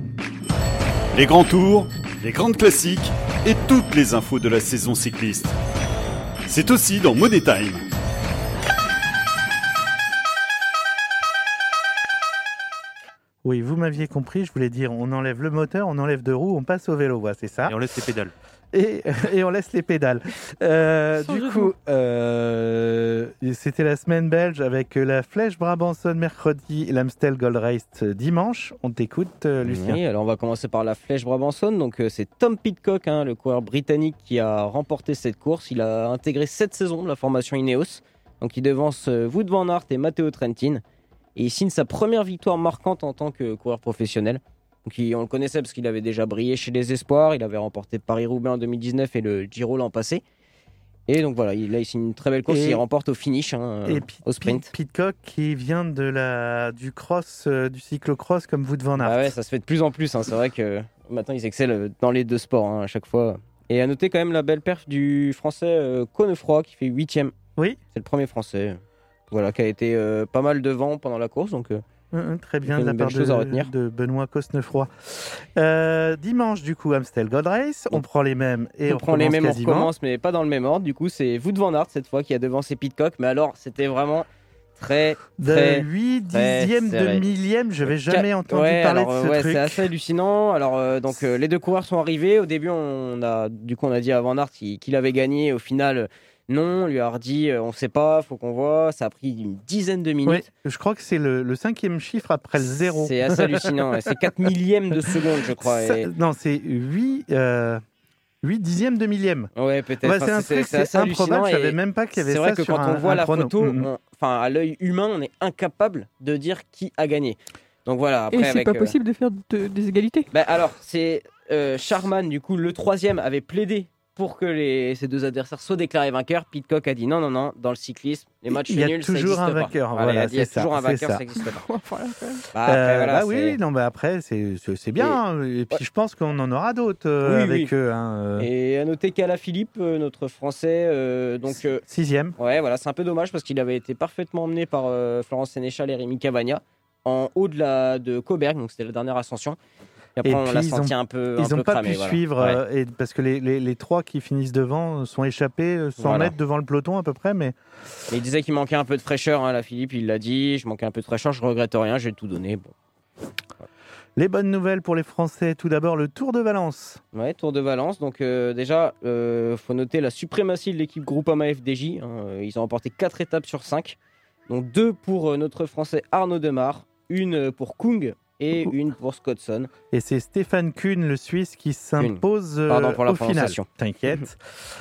Les grands tours, les grandes classiques et toutes les infos de la saison cycliste. C'est aussi dans Money Time. Oui, vous m'aviez compris, je voulais dire on enlève le moteur, on enlève deux roues, on passe au vélo, voilà, c'est ça. Et on laisse les pédales. Et, et on laisse les pédales. Euh, du coup, euh, c'était la semaine belge avec la Flèche Brabançonne mercredi et l'Amstel Gold Race dimanche. On t'écoute, euh, Lucien. Oui, alors on va commencer par la Flèche Brabançonne. Donc euh, c'est Tom Pidcock, hein, le coureur britannique, qui a remporté cette course. Il a intégré cette saison de la formation Ineos. Donc il devance euh, Wout van Aert et Matteo Trentin. Et il signe sa première victoire marquante en tant que coureur professionnel. Donc, il, on le connaissait parce qu'il avait déjà brillé chez les Espoirs. Il avait remporté Paris-Roubaix en deux mille dix-neuf et le Giro l'an passé. Et donc voilà, il, là il signe une très belle course. Et il remporte au finish, hein, et au sprint. Pidcock qui vient de la, du cross, euh, du cyclocross comme Wout van Aert. Ah ouais, ça se fait de plus en plus. Hein. C'est vrai que maintenant ils excellent dans les deux sports hein, à chaque fois. Et à noter quand même la belle perf du français euh, Connefroy qui fait huitième. Oui. C'est le premier français. Voilà, qui a été euh, pas mal devant pendant la course. Donc, euh, Mmh, très bien de la part de, de Benoît Cosnefroy. Euh, dimanche, du coup, Amstel Gold Race. On, on prend les mêmes et on, on prend les mêmes. Quasiment. On recommence, mais pas dans le même ordre. Du coup, c'est Wout van Aert cette fois qui a devancé Pidcock. Mais alors, c'était vraiment très, très, de huit dixièmes de millième. Je n'avais jamais Qu- entendu ouais, parler alors, de ce ouais, truc. C'est assez hallucinant. Alors, euh, donc, euh, les deux coureurs sont arrivés. Au début, on a, du coup, on a dit à Van Aert qu'il, qu'il avait gagné. Au final. Non, on lui a redit, euh, on ne sait pas, faut qu'on voit. Ça a pris une dizaine de minutes. Oui, je crois que c'est le, le cinquième chiffre après le zéro. C'est assez hallucinant. Ouais. C'est quatre millièmes de seconde, je crois. Ça, et... Non, c'est huit, euh, huit dixièmes de millième. Ouais, peut-être. Ouais, Enfin, c'est un c'est, truc, c'est, c'est improbable. Je savais même pas qu'il y avait c'est ça vrai que sur quand un, on voit un la chrono. photo, Mmh. on- enfin à l'œil humain, on est incapable de dire qui a gagné. Donc voilà. Après, Et c'est avec, pas euh, possible de faire de- des égalités. Bah alors, c'est euh, Sharman, du coup, le troisième, avait plaidé pour que les, ces deux adversaires soient déclarés vainqueurs. Pitcock a dit non, non, non, dans le cyclisme, les matchs Il y a nuls, ça toujours n'existe un pas. vainqueur, Voilà, voilà, il y a, il y a c'est ça, toujours un c'est vainqueur, ça ça. n'existe pas. Voilà, quand même. Bah, après, Euh, voilà, bah c'est- oui, non, bah après, c'est, c'est, c'est bien. Et puis je pense qu'on en aura d'autres euh, Oui, avec oui. eux. Hein, euh. Et à noter qu'Alaphilippe, euh, notre Français, euh, donc euh, Sixième. ouais, voilà, c'est un peu dommage parce qu'il avait été parfaitement emmené par euh, Florence Sénéchal et Rémi Cavagna en haut de la de Coburg, donc c'était la dernière ascension. Et après, Et on puis, l'a ils senti ont- un peu. Ils un n'ont peu pas cramé, pu voilà. suivre, Ouais. euh, et parce que les, les, les trois qui finissent devant sont échappés euh, cent Voilà. mètres devant le peloton à peu près. Mais Mais il disait qu'il manquait un peu de fraîcheur, hein, Alaphilippe, il l'a dit. Je manquais un peu de fraîcheur, je regrette rien, j'ai tout donné. Bon. les bonnes nouvelles pour les Français, tout d'abord le Tour de Valence. Ouais, Tour de Valence. Donc euh, déjà, il euh, faut noter la suprématie de l'équipe Groupama F D J. Hein. Ils ont remporté quatre étapes sur cinq. Donc deux pour euh, notre Français Arnaud Demar, une pour Kung et une pour Scottson. Et c'est Stéphane Kuhn, le Suisse, qui s'impose euh, Pardon pour la au final. prononciation. T'inquiète.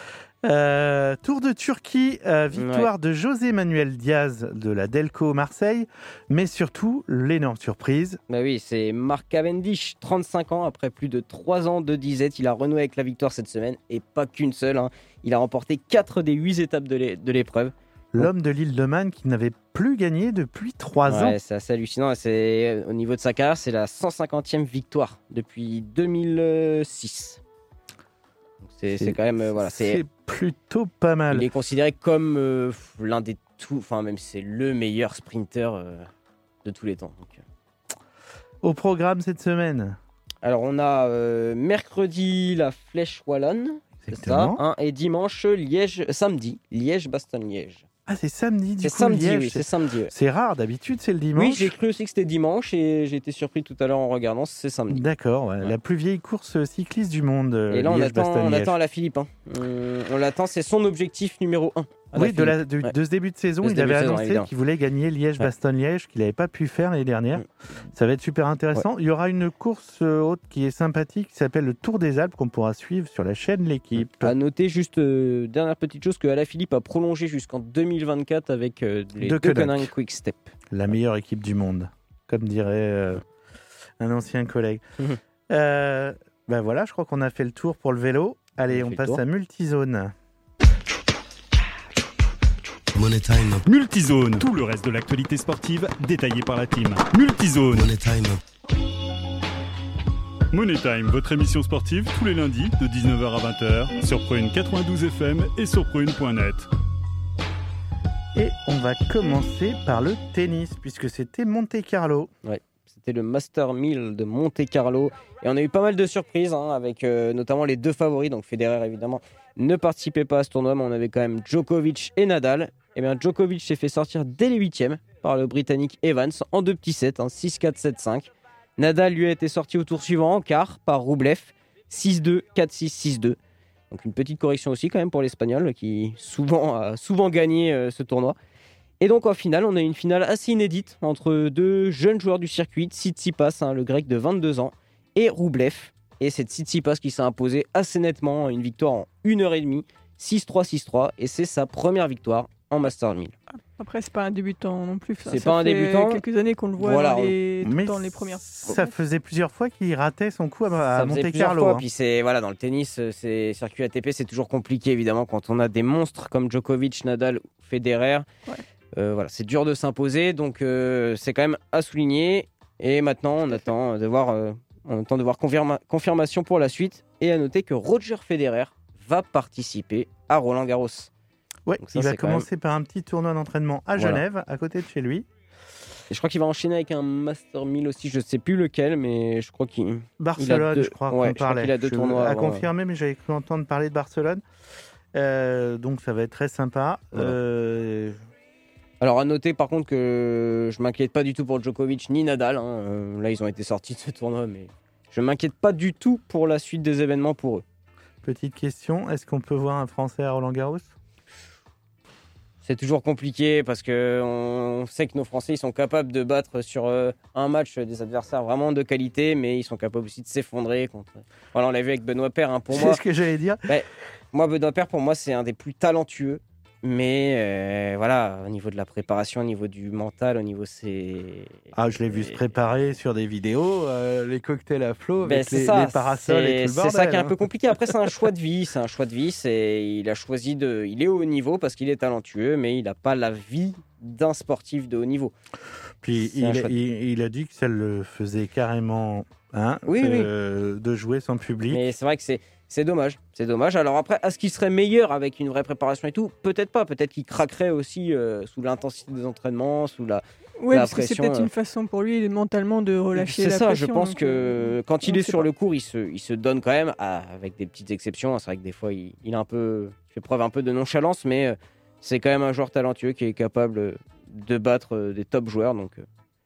Euh, Tour de Turquie, euh, victoire de José Manuel Diaz de la Delco Marseille, mais surtout l'énorme surprise. Bah oui, c'est Mark Cavendish, trente-cinq ans, après plus de trois ans de disette. Il a renoué avec la victoire cette semaine, et pas qu'une seule. Hein. Il a remporté quatre des huit étapes de, l'é- de l'épreuve. L'homme de l'île de Man qui n'avait plus gagné depuis trois Ouais, ans. c'est assez hallucinant. Et c'est, au niveau de sa carrière, c'est la cent cinquantième victoire depuis deux mille six. Donc c'est, c'est, c'est quand même... euh, voilà, c'est, c'est plutôt pas mal. Il est considéré comme euh, l'un des tout... Enfin, même c'est le meilleur sprinter euh, de tous les temps. Donc, euh. Au programme cette semaine. Alors, on a euh, mercredi la Flèche Wallonne. C'est ça, hein, et dimanche, Liège... Samedi, Liège-Bastogne-Liège. Ah, c'est samedi, du c'est coup, samedi, Liège, oui, c'est, c'est samedi. Ouais. C'est rare, d'habitude, c'est le dimanche. Oui, j'ai cru aussi que c'était dimanche et j'ai été surpris tout à l'heure en regardant, c'est samedi. D'accord, ouais. Ouais. La plus vieille course cycliste du monde. Et là, on attend, on attend Alaphilippe. Hein. On, on l'attend, c'est son objectif numéro un. Oui, de, la, de, ouais. de ce début de saison, de il avait annoncé saison, qu'il voulait gagner Liège-Bastogne-Liège, ouais. qu'il n'avait pas pu faire l'année dernière. Mmh. Ça va être super intéressant. Ouais. Il y aura une course haute qui est sympathique, qui s'appelle le Tour des Alpes, qu'on pourra suivre sur la chaîne L'Équipe. À noter juste, euh, dernière petite chose, que Alaphilippe a prolongé jusqu'en deux mille vingt-quatre avec euh, les de Deceuninck Quick Step. La meilleure équipe du monde, comme dirait euh, un ancien collègue. Mmh. Euh, ben voilà, je crois qu'on a fait le tour pour le vélo. Allez, on, on passe à Multizone. Money Time. Multizone, tout le reste de l'actualité sportive détaillé par la team. Multizone. Money Time. Money Time, votre émission sportive tous les lundis de dix-neuf heures à vingt heures sur Prune quatre-vingt-douze F M et sur prune point net. Et on va commencer par le tennis puisque c'était Monte Carlo. Ouais. C'était le Master mille de Monte Carlo. Et on a eu pas mal de surprises, hein, avec euh, notamment les deux favoris. Donc Federer, évidemment, ne participait pas à ce tournoi, mais on avait quand même Djokovic et Nadal. Et bien Djokovic s'est fait sortir dès les huitièmes par le Britannique Evans en deux petits sets, hein, six quatre, sept cinq. Nadal lui a été sorti au tour suivant en quart par Rublev, six deux, quatre six, six deux. Donc une petite correction aussi quand même pour l'Espagnol qui souvent a souvent gagné euh, ce tournoi. Et donc en finale, on a une finale assez inédite entre deux jeunes joueurs du circuit, Tsitsipas, hein, le grec de vingt-deux ans, et Rublev. Et c'est Tsitsipas qui s'est imposé assez nettement, une victoire en une heure trente, six trois, six trois, et c'est sa première victoire en Master mille. Après, c'est pas un débutant non plus. Ça, c'est ça pas un fait débutant. Quelques années qu'on le voit voilà, dans, les, mais dans les premières. Ça faisait plusieurs fois qu'il ratait son coup à, à Monte Carlo. Fois, hein. Puis c'est voilà, dans le tennis, c'est circuit A T P, c'est toujours compliqué évidemment quand on a des monstres comme Djokovic, Nadal, Federer. Ouais. Euh, voilà, c'est dur de s'imposer, donc euh, c'est quand même à souligner. Et maintenant, on attend de voir, euh, on attend de voir confirma- confirmation pour la suite. Et à noter que Roger Federer va participer à Roland-Garros. Ouais, ça, il va commencer même... par un petit tournoi d'entraînement à voilà. Genève, à côté de chez lui. Et je crois qu'il va enchaîner avec un Master mille aussi, je ne sais plus lequel, mais je crois qu'il... Barcelone, deux... je crois ouais, qu'on parlait. Il a deux je... tournois à avant, confirmer, ouais. Mais j'avais cru entendre parler de Barcelone. Euh, donc ça va être très sympa. Voilà. Euh... Alors à noter par contre que je ne m'inquiète pas du tout pour Djokovic ni Nadal. Hein. Euh, là, ils ont été sortis de ce tournoi, mais je ne m'inquiète pas du tout pour la suite des événements pour eux. Petite question, est-ce qu'on peut voir un Français à Roland-Garros ? C'est toujours compliqué parce que on sait que nos Français ils sont capables de battre sur euh, un match des adversaires vraiment de qualité, mais ils sont capables aussi de s'effondrer contre. Voilà, on l'a vu avec Benoît Paire. Hein, pour C'est moi, ce que j'allais dire. Bah, moi, Benoît Paire, pour moi, c'est un des plus talentueux. Mais euh, voilà, au niveau de la préparation, au niveau du mental, au niveau c'est. Ah, je l'ai vu se préparer sur des vidéos, euh, les cocktails à flot Ben, avec c'est les, ça, les parasols c'est, et tout le bordel. c'est ça qui est un hein. peu compliqué. Après, c'est un choix de vie. C'est un choix de vie. C'est, il a choisi de. Il est au haut niveau parce qu'il est talentueux, mais il n'a pas la vie d'un sportif de haut niveau. Puis C'est un il, choix de- il, il a dit que ça le faisait carrément hein, Oui, euh, de jouer sans public. Mais c'est vrai que c'est, c'est dommage. C'est dommage. Alors après, est-ce qu'il serait meilleur avec une vraie préparation et tout ? Peut-être pas. Peut-être qu'il craquerait aussi euh, sous l'intensité des entraînements, sous la. Ouais, la parce que c'est pression, peut-être euh. une façon pour lui mentalement de relâcher C'est la ça, pression. je pense donc, que euh, quand il on est sait sur pas. le court, il se, il se donne quand même, à- avec des petites exceptions. C'est vrai que des fois, il, il a un peu il fait preuve un peu de nonchalance, mais euh, c'est quand même un joueur talentueux qui est capable euh, de battre euh, des top joueurs. Donc, euh,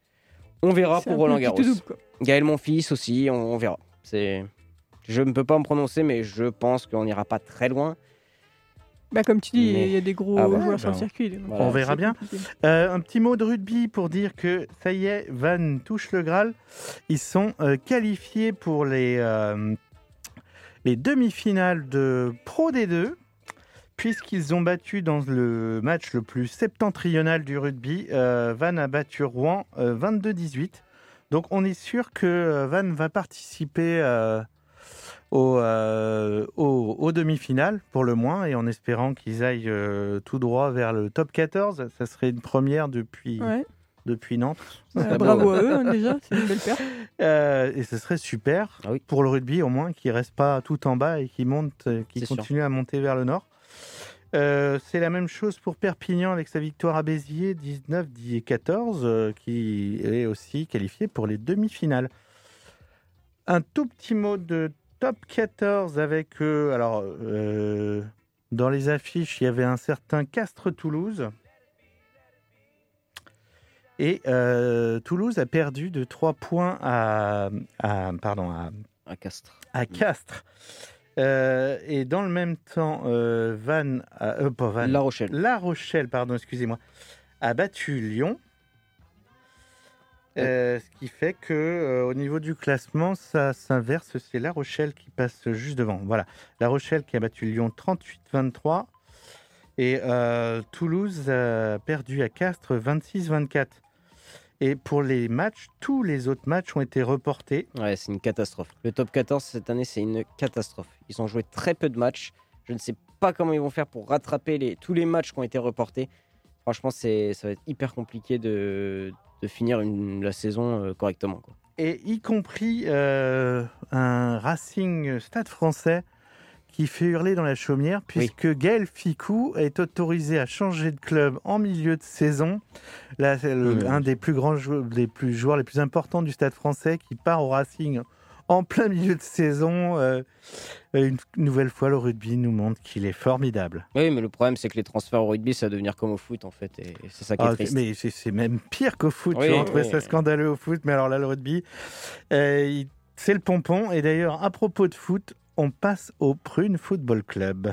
on verra C'est un pour peu Roland le Garros. petit double, quoi. Gaël Monfils aussi, on, on verra. C'est, je ne peux pas me prononcer, mais je pense qu'on n'ira pas très loin. Bah, comme tu dis, Mais- il y a des gros Ah bah, joueurs sur ben, le circuit. donc, voilà. On verra c'est bien. compliqué. Euh, un petit mot de rugby pour dire que ça y est, Vannes touche le Graal. Ils sont euh, qualifiés pour les, euh, les demi-finales de Pro D deux, puisqu'ils ont battu dans le match le plus septentrional du rugby. Euh, Vannes a battu Rouen euh, vingt-deux dix-huit. Donc on est sûr que euh, Vannes va participer euh, au, euh, au- aux demi-finales, pour le moins, et en espérant qu'ils aillent euh, tout droit vers le top quatorze. Ça serait une première depuis, Ouais. depuis Nantes. Euh, serait bravo beau. à eux, hein, déjà. C'est une belle perte. Euh, et ce serait super Ah oui. pour le rugby, au moins, qu'ils ne restent pas tout en bas et qu'ils montent, euh, qu'ils C'est sûr. continuent à monter vers le nord. Euh, c'est la même chose pour Perpignan avec sa victoire à Béziers, dix-neuf à quatorze, euh, qui est aussi qualifié pour les demi-finales. Un tout petit mot de top quatorze avec, euh, alors, euh, dans les affiches, il y avait un certain Castres-Toulouse. Et euh, Toulouse a perdu de trois points à, à, pardon, à, À Castres. à Castres. Euh, et dans le même temps, euh, Vannes, a- euh, pas Vannes, La Rochelle. La Rochelle, pardon, excusez-moi, a battu Lyon. Euh, ce qui fait que euh, au niveau du classement, ça s'inverse. C'est La Rochelle qui passe juste devant. Voilà, La Rochelle qui a battu Lyon trente-huit vingt-trois et euh, Toulouse a perdu à Castres vingt-six vingt-quatre. Et pour les matchs, tous les autres matchs ont été reportés. Ouais, c'est une catastrophe. Le top quatorze cette année, c'est une catastrophe. Ils ont joué très peu de matchs. Je ne sais pas comment ils vont faire pour rattraper les, tous les matchs qui ont été reportés. Franchement, c'est, ça va être hyper compliqué de, de finir une, la saison euh, correctement, quoi. Et y compris euh, un Racing Stade Français qui fait hurler dans la chaumière, puisque Gaël Ficou est autorisé à changer de club en milieu de saison. Là, c'est le- Mmh. un des plus grands joueurs, des plus joueurs les plus importants du Stade Français qui part au Racing en plein milieu de saison. Euh, une nouvelle fois, le rugby nous montre qu'il est formidable. Oui, mais le problème, c'est que les transferts au rugby, ça va devenir comme au foot, en fait. Et c'est ça qui est Ah, triste. mais c'est, c'est même pire qu'au foot. Oui, Tu vois, on trouvait oui. ça scandaleux au foot, mais alors là, le rugby, euh, il- c'est le pompon. Et d'ailleurs, à propos de foot, on passe au Prune Football Club.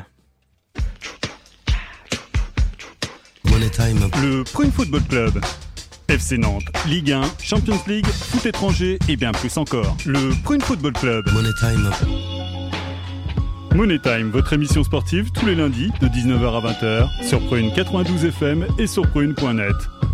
Le Prune Football Club. F C Nantes, Ligue un, Champions League, foot étranger et bien plus encore. Le Prune Football Club. Money Time. Money Time, votre émission sportive tous les lundis de dix-neuf heures à vingt heures sur Prune quatre-vingt-douze F M et sur prune point net.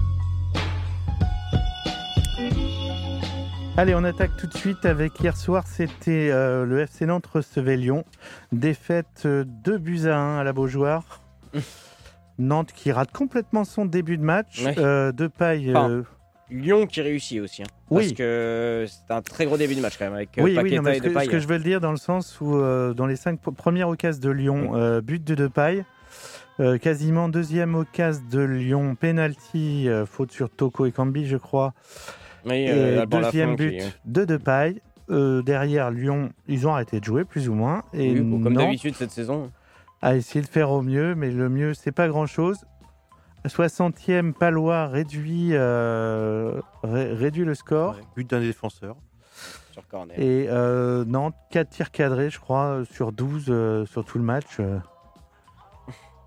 Allez, on attaque tout de suite avec hier soir, c'était euh, le F C Nantes recevait Lyon. Défaite euh, deux buts à un à la Beaujoire. Nantes qui rate complètement son début de match. Ouais. Euh, Depay, euh, Enfin, Lyon qui réussit aussi. Hein, Oui. Parce que c'est un très gros début de match quand même avec euh, oui, oui, Paqueta non, mais et ce, que, Depay. ce que je veux le dire dans le sens où euh, dans les cinq p- premières occasions de Lyon, euh, but de Depay, euh, quasiment deuxième occasion de Lyon, penalty, euh, faute sur Toko et Cambi, je crois. Oui, Et euh, Alban deuxième Lafont but qui- de Depay. Euh, derrière Lyon, ils ont arrêté de jouer plus ou moins. Et Oui, bon, comme Nantes d'habitude cette saison. a essayé de faire au mieux, mais le mieux, c'est pas grand-chose. soixantième, Palois réduit, euh, ré- réduit le score. Ouais, but d'un défenseur. Sur corner. Et euh, Nantes, quatre tirs cadrés, je crois, sur douze euh, sur tout le match. euh.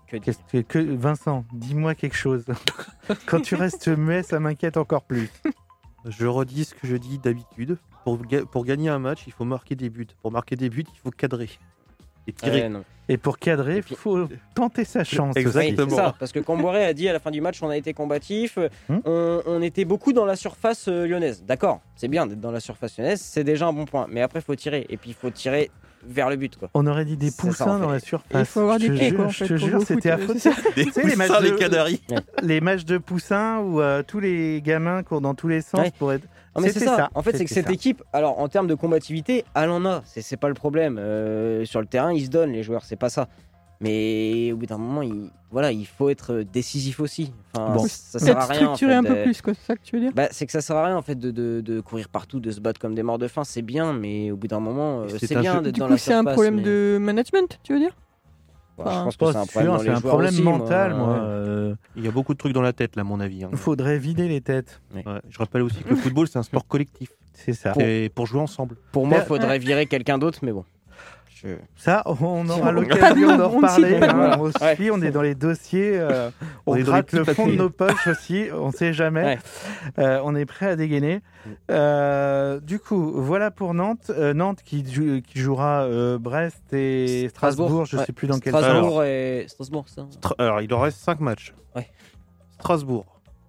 Que Qu'est-ce que, que- Vincent, dis-moi quelque chose. Quand tu restes muet, ça m'inquiète encore plus. Je redis ce que je dis d'habitude. Pour, ga- pour gagner un match, il faut marquer des buts. Pour marquer des buts, il faut cadrer. Et tirer. Ouais, non. Et pour cadrer, il puis- faut tenter sa chance. Exactement. Oui, c'est ça, parce que Camboiré a dit à la fin du match on a été combatif, Hmm. on, on était beaucoup dans la surface euh, lyonnaise. D'accord, c'est bien d'être dans la surface lyonnaise, c'est déjà un bon point. Mais après, il faut tirer. Et puis, il faut tirer vers le but. Quoi. On aurait dit des C'est ça, poussins en fait. dans la surface. Il faut avoir Je des te pieds, jure, quoi, en je fait, te pour jure, jouer au c'était foot, affreux. c'est ça. Des Tu sais, les matchs poussins, de- des canaries. Les matchs de poussins où euh, tous les gamins courent dans tous les sens Ouais. pour être. Non, mais c'est C'était ça. En fait, c'est que c'était cette ça. équipe, alors en termes de combativité, elle en a. C'est, c'est pas le problème. Euh, sur le terrain, ils se donnent, les joueurs, c'est pas ça. Mais au bout d'un moment, il, voilà, il faut être décisif aussi. Enfin, Bon. ça sert à Peut-être rien. en structurer fait, un peu de- plus, quoi, c'est ça que tu veux dire? Bah, c'est que ça sert à rien en fait de, de, de courir partout, de se battre comme des morts de faim, c'est bien, mais au bout d'un moment, euh, C'est c'est, un bien jeu- d'être Du dans coup, la c'est un surface, problème mais- de management, tu veux dire? Ouais, je pense que Pas c'est un sûr, problème dans c'est les un joueurs problème aussi, mental, moi. moi. Ouais. euh, Il y a beaucoup de trucs dans la tête, là, à mon avis. hein. Il faudrait vider les têtes. Ouais. Je rappelle aussi que le football, c'est un sport collectif. C'est ça. Et pour jouer ensemble. Pour moi, Mais- il faudrait virer quelqu'un d'autre, mais bon. Je- Ça, on aura Pas l'occasion nous, d'en on ne reparler. cite pas. hein. Voilà. Aussi, Ouais. on est dans les dossiers. euh, on On est dans gratte les le petits fond de papiers. nos poches aussi. On ne sait jamais. Ouais. Euh, on est prêt à dégainer. Euh, du coup, voilà pour Nantes. Euh, Nantes qui, jou- qui jouera euh, Brest et Strasbourg. Je ne ouais. sais plus dans quel Strasbourg et Strasbourg, ça. Stra- Alors, il en reste cinq matchs. Ouais. Strasbourg,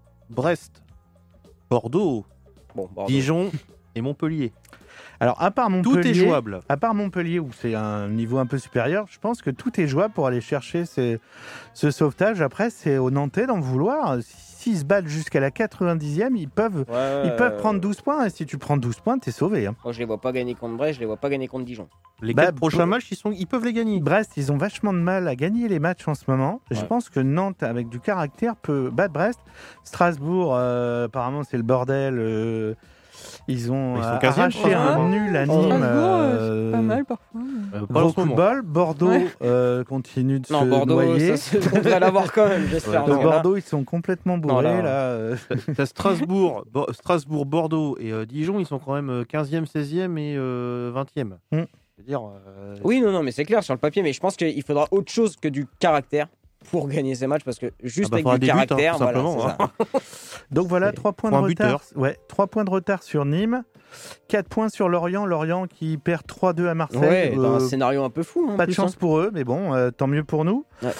Brest, Bordeaux, Bon, Bordeaux. Dijon et Montpellier. Alors, à part Tout Montpellier, est jouable. à part Montpellier où c'est un niveau un peu supérieur, je pense que tout est jouable pour aller chercher ces- ce sauvetage. Après, c'est aux Nantais d'en vouloir. S'ils se battent jusqu'à la quatre-vingt-dixième, ils peuvent, Ouais, ils peuvent euh, prendre douze points. Et si tu prends douze points, t'es sauvé. hein. Moi, je les vois pas gagner contre Brest, je les vois pas gagner contre Dijon. Les Bah, quatre prochains bon. matchs, ils, sont... ils peuvent les gagner. Brest, ils ont vachement de mal à gagner les matchs en ce moment. Je Ouais. pense que Nantes, avec du caractère, peut battre Brest. Strasbourg, euh, apparemment, c'est le bordel. euh, ils ont Ils sont euh, quinzième, arraché je crois, un en nul à Strasbourg, Nîmes. euh, euh, c'est pas mal parfois. Euh, pas Gros en ce coup de moment. bol. Bordeaux Ouais. euh, continue de Non, se Bordeaux, noyer. ça, c'est- on devrait l'avoir quand même, j'espère. Donc Non, là- Bordeaux, ils sont complètement bourrés. Non, là- là, euh. T'as Strasbourg, Bo- Strasbourg, Bordeaux et euh, Dijon, ils sont quand même euh, quinzième, seizième et euh, vingtième. Mm. C'est-à-dire. euh, Oui, non, non, mais c'est clair sur le papier, mais je pense qu'il faudra autre chose que du caractère pour gagner ces matchs, parce que juste Ah bah, avec faudra du des buts, hein, caractère, tout voilà, simplement, c'est hein. ça. Donc voilà, C'est- trois points faut de un retard. buteur. Ouais, trois points de retard sur Nîmes. quatre points sur Lorient. Lorient qui perd trois deux à Marseille. Ouais, dans Euh, un scénario un peu fou. hein, en Pas de plus, chance hein. pour eux, mais bon, euh, tant mieux pour nous. Ouais.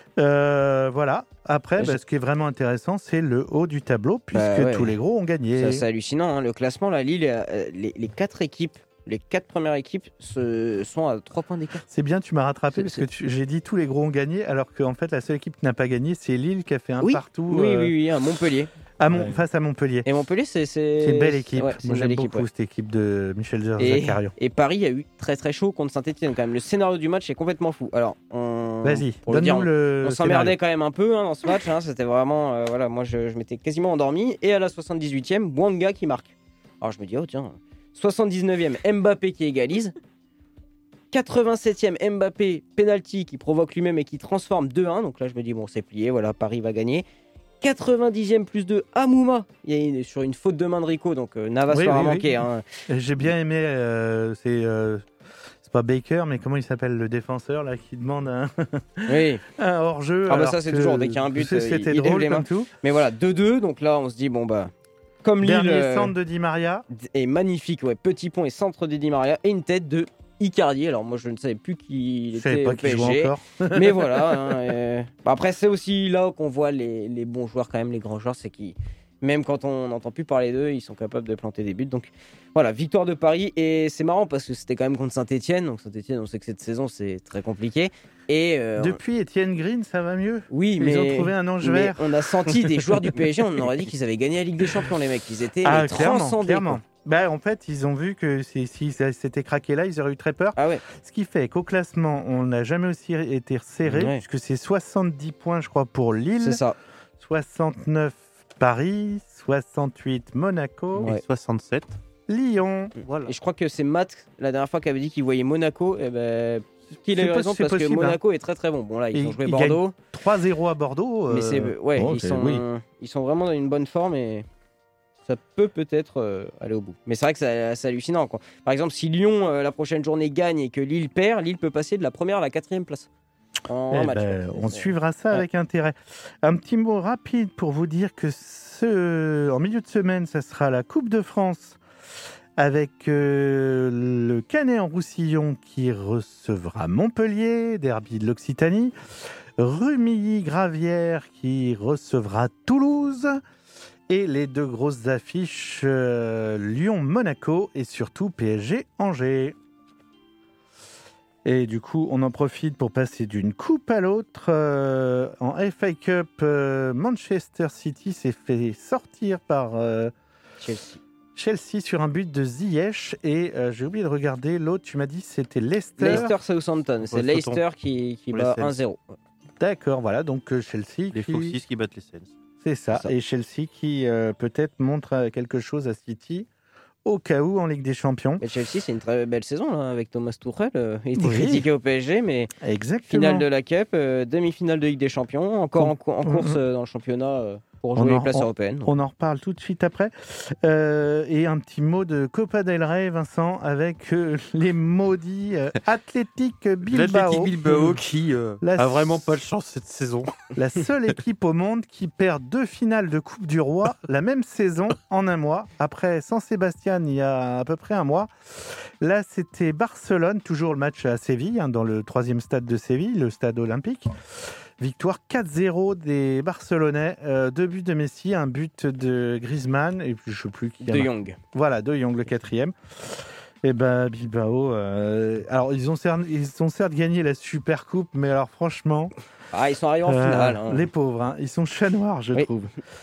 Euh, voilà. Après, Mais bah, je- ce qui est vraiment intéressant, c'est le haut du tableau, puisque Bah ouais. tous les gros ont gagné. Ça, c'est hallucinant. hein. Le classement, là, Lille, euh, les, les quatre équipes, les quatre premières équipes se, sont à trois points d'écart. C'est bien, tu m'as rattrapé, C'est- parce c'est- que tu- j'ai dit tous les gros ont gagné, alors qu'en fait, la seule équipe qui n'a pas gagné, c'est Lille qui a fait un Oui, partout oui, euh, oui, oui, à Montpellier. à Mon- Ouais. face à Montpellier. Et Montpellier, c'est. C'est C'est une belle équipe. Ouais, c'est Moi, une j'aime belle équipe, beaucoup ouais. cette équipe de Michel Et, Zakarian. et Paris a eu très très chaud contre Saint-Etienne quand même. Le scénario du match est complètement fou. Alors, on... Vas-y, pour le dire, donne-nous on- le. On s'emmerdait quand même un peu hein, dans ce match. hein. C'était vraiment. euh, voilà, moi je, je m'étais quasiment endormi. Et à la soixante-dix-huitième, Bouanga qui marque. Alors je me dis, oh tiens. soixante-dix-neuvième, Mbappé qui égalise. quatre-vingt-septième, Mbappé, penalty qui provoque lui-même et qui transforme deux un. Donc là je me dis, bon, c'est plié. Voilà, Paris va gagner. quatre-vingt-dixième plus deux, Amouma. Il y a une- sur une faute de main de Rico. Donc euh, Navas Oui, leur a oui, oui. manqué. hein. J'ai bien aimé, euh, c'est euh, c'est pas Baker, mais comment il s'appelle le défenseur là qui demande un, Oui. un hors-jeu. Ah bah alors ça, c'est que toujours, dès qu'il y a un but, c'est- euh, c'était il- il lève drôle les mains. comme tout. Mais voilà, deux deux. Donc là on se dit, bon bah. Comme Lille. Dernier euh, centre de Di Maria. est magnifique, ouais. Petit pont et centre de Di Maria et une tête de Icardi. Alors moi je ne savais plus qu'il Je savais était pas au qu'il P S jouait G, encore. mais voilà. hein, euh, bah après c'est aussi là qu'on voit les, les bons joueurs quand même, les grands joueurs, c'est qu'ils même quand on n'entend plus parler d'eux, ils sont capables de planter des buts. Donc voilà, victoire de Paris et c'est marrant parce que c'était quand même contre Saint-Etienne. Donc Saint-Etienne, on sait que cette saison c'est très compliqué. Et euh, Depuis Étienne Green, ça va mieux. oui, Ils mais ont trouvé un ange mais vert. on a senti des joueurs du P S G, on aurait dit qu'ils avaient gagné la Ligue des Champions, les mecs. Ils étaient Ah, mais clairement, transcendés. clairement. quoi. Bah, en fait, ils ont vu que si, si ça s'était craqué là, ils auraient eu très peur. Ah ouais. Ce qui fait qu'au classement, on n'a jamais aussi été serré, Ouais. puisque c'est soixante-dix points, je crois, pour Lille, C'est ça. soixante-neuf Paris, soixante-huit Monaco, Ouais. Et soixante-sept. Lyon. Voilà. Et je crois que c'est Matt, la dernière fois, qui avait dit qu'il voyait Monaco. Et ben, qu'il a C'est eu pos- raison c'est parce possible, que Monaco est très très bon. Bon là, ils Et ont joué ils Bordeaux, trois zéro à Bordeaux. mais euh, c'est ouais, bon, ils c'est- sont oui. ils sont vraiment dans une bonne forme et ça peut peut-être euh, aller au bout. Mais c'est vrai que c'est c'est hallucinant quoi. Par exemple, si Lyon euh, la prochaine journée gagne et que Lille perd, Lille peut passer de la première à la quatrième place. en Eh un match. ben, quoi. on C'est- suivra ça Ouais. avec intérêt. Un petit mot rapide pour vous dire que ce, en milieu de semaine, ça sera la Coupe de France avec euh, le Canet en Roussillon qui recevra Montpellier, derby de l'Occitanie, Rumilly-Gravière qui recevra Toulouse, et les deux grosses affiches euh, Lyon-Monaco et surtout P S G-Angers. Et du coup, on en profite pour passer d'une coupe à l'autre. Euh, en F A Cup, euh, Manchester City s'est fait sortir par euh, Chelsea. Chelsea sur un but de Ziyech. Et euh, j'ai oublié de regarder l'autre, tu m'as dit c'était Leicester. Leicester Southampton, c'est Ouais, Leicester qui, qui Pour les bat Saints. un zéro. D'accord, voilà, donc euh, Chelsea. Les qui... Foxes qui battent les Saints. C'est ça. C'est ça. Et Chelsea qui euh, peut-être montre euh, quelque chose à City au cas où en Ligue des Champions. Mais Chelsea, c'est une très belle saison là, avec Thomas Tuchel. Euh, il était Oui. critiqué au P S G, mais Exactement. finale de la Cup, euh, demi-finale de Ligue des Champions, encore en, cou- en course Mhm. euh, dans le championnat euh, pour On jouer en- les places on- européennes. On en reparle tout de suite après. Euh, et un petit mot de Copa del Rey, Vincent, avec euh, les maudits euh, Athletic Bilbao. L'Athletic Bilbao qui euh, La- a vraiment pas de chance cette saison. La seule équipe au monde qui perd deux finales de Coupe du Roi la même saison en un mois. Après San Sebastian, il y a à peu près un mois. Là, c'était Barcelone, toujours le match à Séville, hein, dans le troisième stade de Séville, le stade olympique. Victoire quatre zéro des Barcelonais, euh, deux buts de Messi, un but de Griezmann, et puis je ne sais plus qui a De marqué. Jong. Voilà, De Jong, le quatrième. Et ben Bilbao, euh, alors ils ont, certes, ils ont certes gagné la Super Coupe, mais alors franchement, Ah, ils sont arrivés en euh, finale. hein. les pauvres, hein, ils sont chats noirs, je Oui. trouve.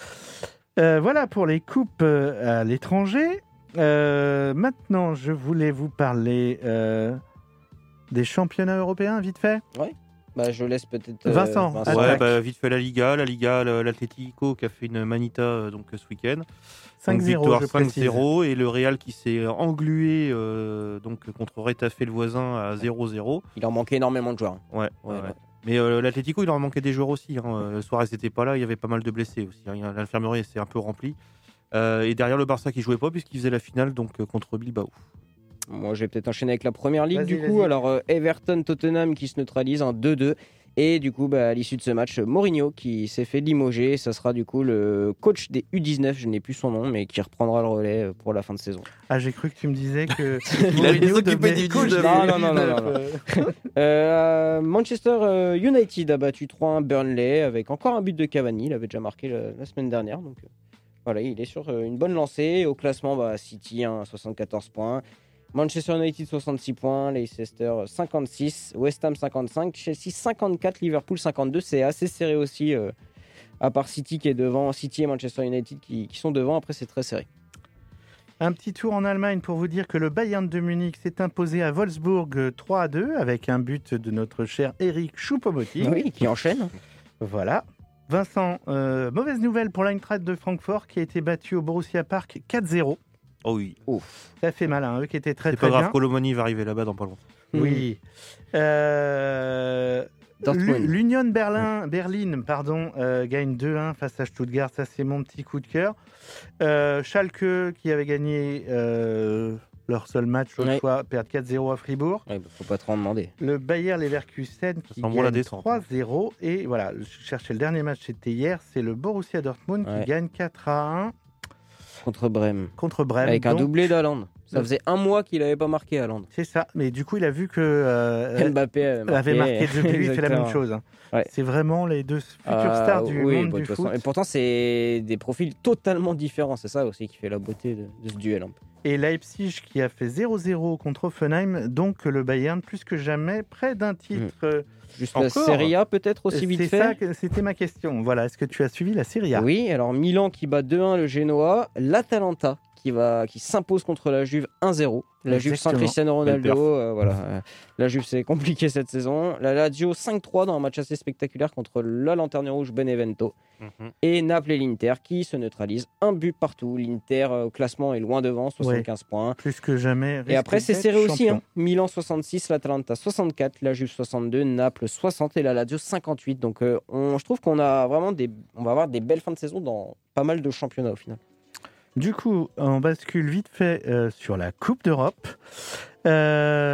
Euh, voilà pour les coupes euh, à l'étranger. Euh, maintenant, je voulais vous parler euh, des championnats européens, vite fait. Bah, je laisse peut-être. euh, Vincent, Vincent. attaque. Ouais, bah, vite fait la Liga, la Liga, le- l'Atlético qui a fait une manita euh, donc ce week-end. cinq Donc, zéro, victoire je cinq précise. zéro et le Real qui s'est englué euh, donc contre Retafe le voisin à zéro zéro. Il en manquait énormément de joueurs. Ouais, ouais, Ouais, ouais. ouais. Mais euh, l'Atlético, il en manquait des joueurs aussi. Hein. Euh, Le soir, ils n'étaient pas là, il y avait pas mal de blessés aussi. Hein. L'infirmerie s'est un peu remplie. Euh, et derrière le Barça qui jouait pas puisqu'il faisait la finale donc euh, contre Bilbao. Moi, je vais peut-être enchaîner avec la première ligue Vas-y, du coup. vas-y. Alors, euh, Everton-Tottenham qui se neutralise en deux deux. Et du coup, bah, à l'issue de ce match, Mourinho qui s'est fait limoger. Ça sera du coup le coach des U dix-neuf, je n'ai plus son nom, mais qui reprendra le relais euh, pour la fin de saison. Ah, j'ai cru que tu me disais que Il allait Mourinho s'occuper devenait des coach dix-neuf. des Non, non, non, non, non, dix-neuf, euh. Euh, Manchester euh, United a battu trois un Burnley avec encore un but de Cavani. Il avait déjà marqué la, la semaine dernière. Donc euh, voilà, il est sur euh, une bonne lancée. Au classement, bah, City hein, soixante-quatorze points. Manchester United soixante-six points, Leicester cinquante-six, West Ham cinquante-cinq, Chelsea cinquante-quatre, Liverpool cinquante-deux. C'est assez serré aussi, euh, à part City qui est devant, City et Manchester United qui, qui sont devant. Après, c'est très serré. Un petit tour en Allemagne pour vous dire que le Bayern de Munich s'est imposé à Wolfsburg trois à deux avec un but de notre cher Eric Choupo-Moting. Oui, qui enchaîne. Voilà. Vincent, euh, mauvaise nouvelle pour l'Eintracht de Francfort qui a été battu au Borussia Park quatre zéro. Oh oui. Ça fait mal, hein, eux qui étaient très C'est très pas grave, bien. Colomani va arriver là-bas dans pas longtemps. Oui. Euh, Dortmund. L'U- L'Union Berlin, Berlin pardon, euh, gagne deux un face à Stuttgart. Ça, c'est mon petit coup de cœur. Euh, Schalke, qui avait gagné euh, leur seul match l'autre Ouais. fois, perd quatre zéro à Fribourg. Ouais, bah, faut pas trop en demander. Le Bayer Leverkusen qui sent bon la gagne descente. trois zéro. Et voilà, je cherchais le dernier match, c'était hier. C'est le Borussia Dortmund Ouais. qui gagne quatre à un Contre Brême. contre Brême. Avec un Donc, doublé d'Haaland. Ça Donc- faisait un mois qu'il n'avait pas marqué Haaland. C'est ça. Mais du coup, il a vu que euh, Mbappé avait marqué. avait marqué deux buts, il fait la même Exactement. chose. hein. Ouais. C'est vraiment les deux futures Ah, stars du oui, monde bah, du de toute façon. foot. Et pourtant, c'est des profils totalement différents. C'est ça aussi qui fait la beauté de, de ce duel. hein. Et Leipzig qui a fait zéro zéro contre Offenheim, donc le Bayern plus que jamais près d'un titre. Euh, Juste la Encore Serie A peut-être aussi vite C'est fait. ça que c'était ma question. Voilà, est-ce que tu as suivi la Serie A? Oui, alors Milan qui bat deux un le Genoa, l'Atalanta qui va qui s'impose contre la Juve un zéro. La Juve sans Exactement. Cristiano Belle perf. Ronaldo, euh, voilà. Euh, la Juve c'est compliqué cette saison. La Lazio cinq trois dans un match assez spectaculaire contre la Lanterne Rouge Benevento. Mhm. Et Naples et l'Inter qui se neutralisent un but partout. L'Inter euh, au classement est loin devant, soixante-quinze points. Plus que jamais. Et après, c'est risque serré d'être aussi. champion. Hein. Milan soixante-six, l'Atalanta soixante-quatre, la Juve soixante-deux, Naples soixante et la Lazio cinquante-huit. Donc, euh, on, je trouve qu'on a vraiment des, on va avoir des belles fins de saison dans pas mal de championnats au final. Du coup, on bascule vite fait euh, sur la Coupe d'Europe. Euh,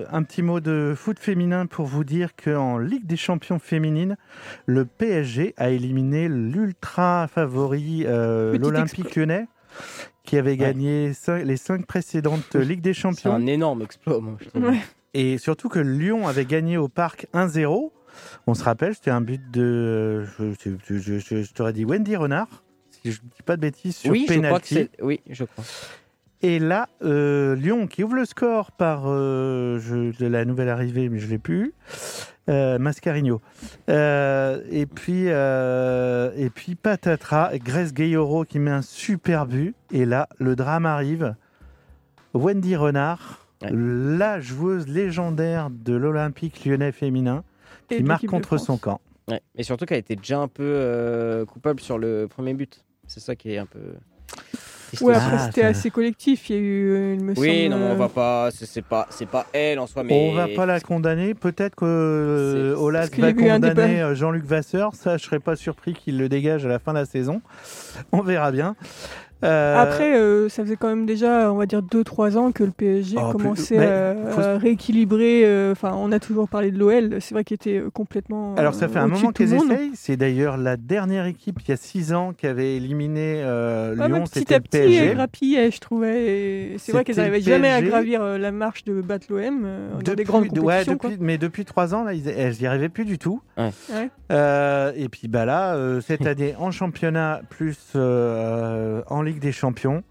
un petit mot de foot féminin pour vous dire qu'en Ligue des champions féminines, le P S G a éliminé l'ultra favori euh, l'Olympique explo- lyonnais, qui avait gagné ouais. cinq, les cinq précédentes Ligues des champions. C'est un énorme exploit, moi, je trouve. Ouais. Et surtout que Lyon avait gagné au Parc un zéro. On se rappelle, c'était un but de... Je, je, je, je, je t'aurais dit Wendy Renard, si je ne dis pas de bêtises, sur oui, penalty. Je crois que c'est... Oui, je crois. Et là, euh, Lyon qui ouvre le score par euh, je, de la nouvelle arrivée, mais je ne l'ai plus, euh, Mascarino. Euh, et, puis, euh, et puis patatras, Grèce Gayoro qui met un super but. Et là, le drame arrive. Wendy Renard, ouais. la joueuse légendaire de l'Olympique lyonnais féminin, qui et marque contre son camp. Ouais. Et surtout qu'elle était déjà un peu euh, coupable sur le premier but. C'est ça qui est un peu... Ouais, après ah, c'était ça... assez collectif. Il y a eu, il me oui, semble... non, on va pas. C'est, c'est pas, c'est pas elle en soi, mais on va pas la condamner. Peut-être que euh, Olas va condamner Jean-Luc Vasseur. Ça, je serais pas surpris qu'il le dégage à la fin de la saison. On verra bien. Euh... Après, euh, ça faisait quand même déjà, on va dire, deux trois ans que le P S G oh, commençait plus... à, faut... à rééquilibrer. Enfin, euh, on a toujours parlé de l'O L. C'est vrai qu'il était complètement. Alors, ça fait euh, un moment qu'ils essayent. C'est d'ailleurs la dernière équipe, il y a six ans, qui avait éliminé euh, Lyon. Ouais, petit c'était à le P S G. Petit, grappillait, je trouvais. Et c'est c'était vrai qu'elles n'arrivaient jamais à gravir euh, la marche de battre l'O M euh, dans des grandes compétitions. Ouais, depuis, mais depuis trois ans, là, ils, elles n'y arrivaient plus du tout. Ouais. Ouais. Euh, et puis, bah là, euh, cette année, en championnat, plus euh, en Ligue des champions.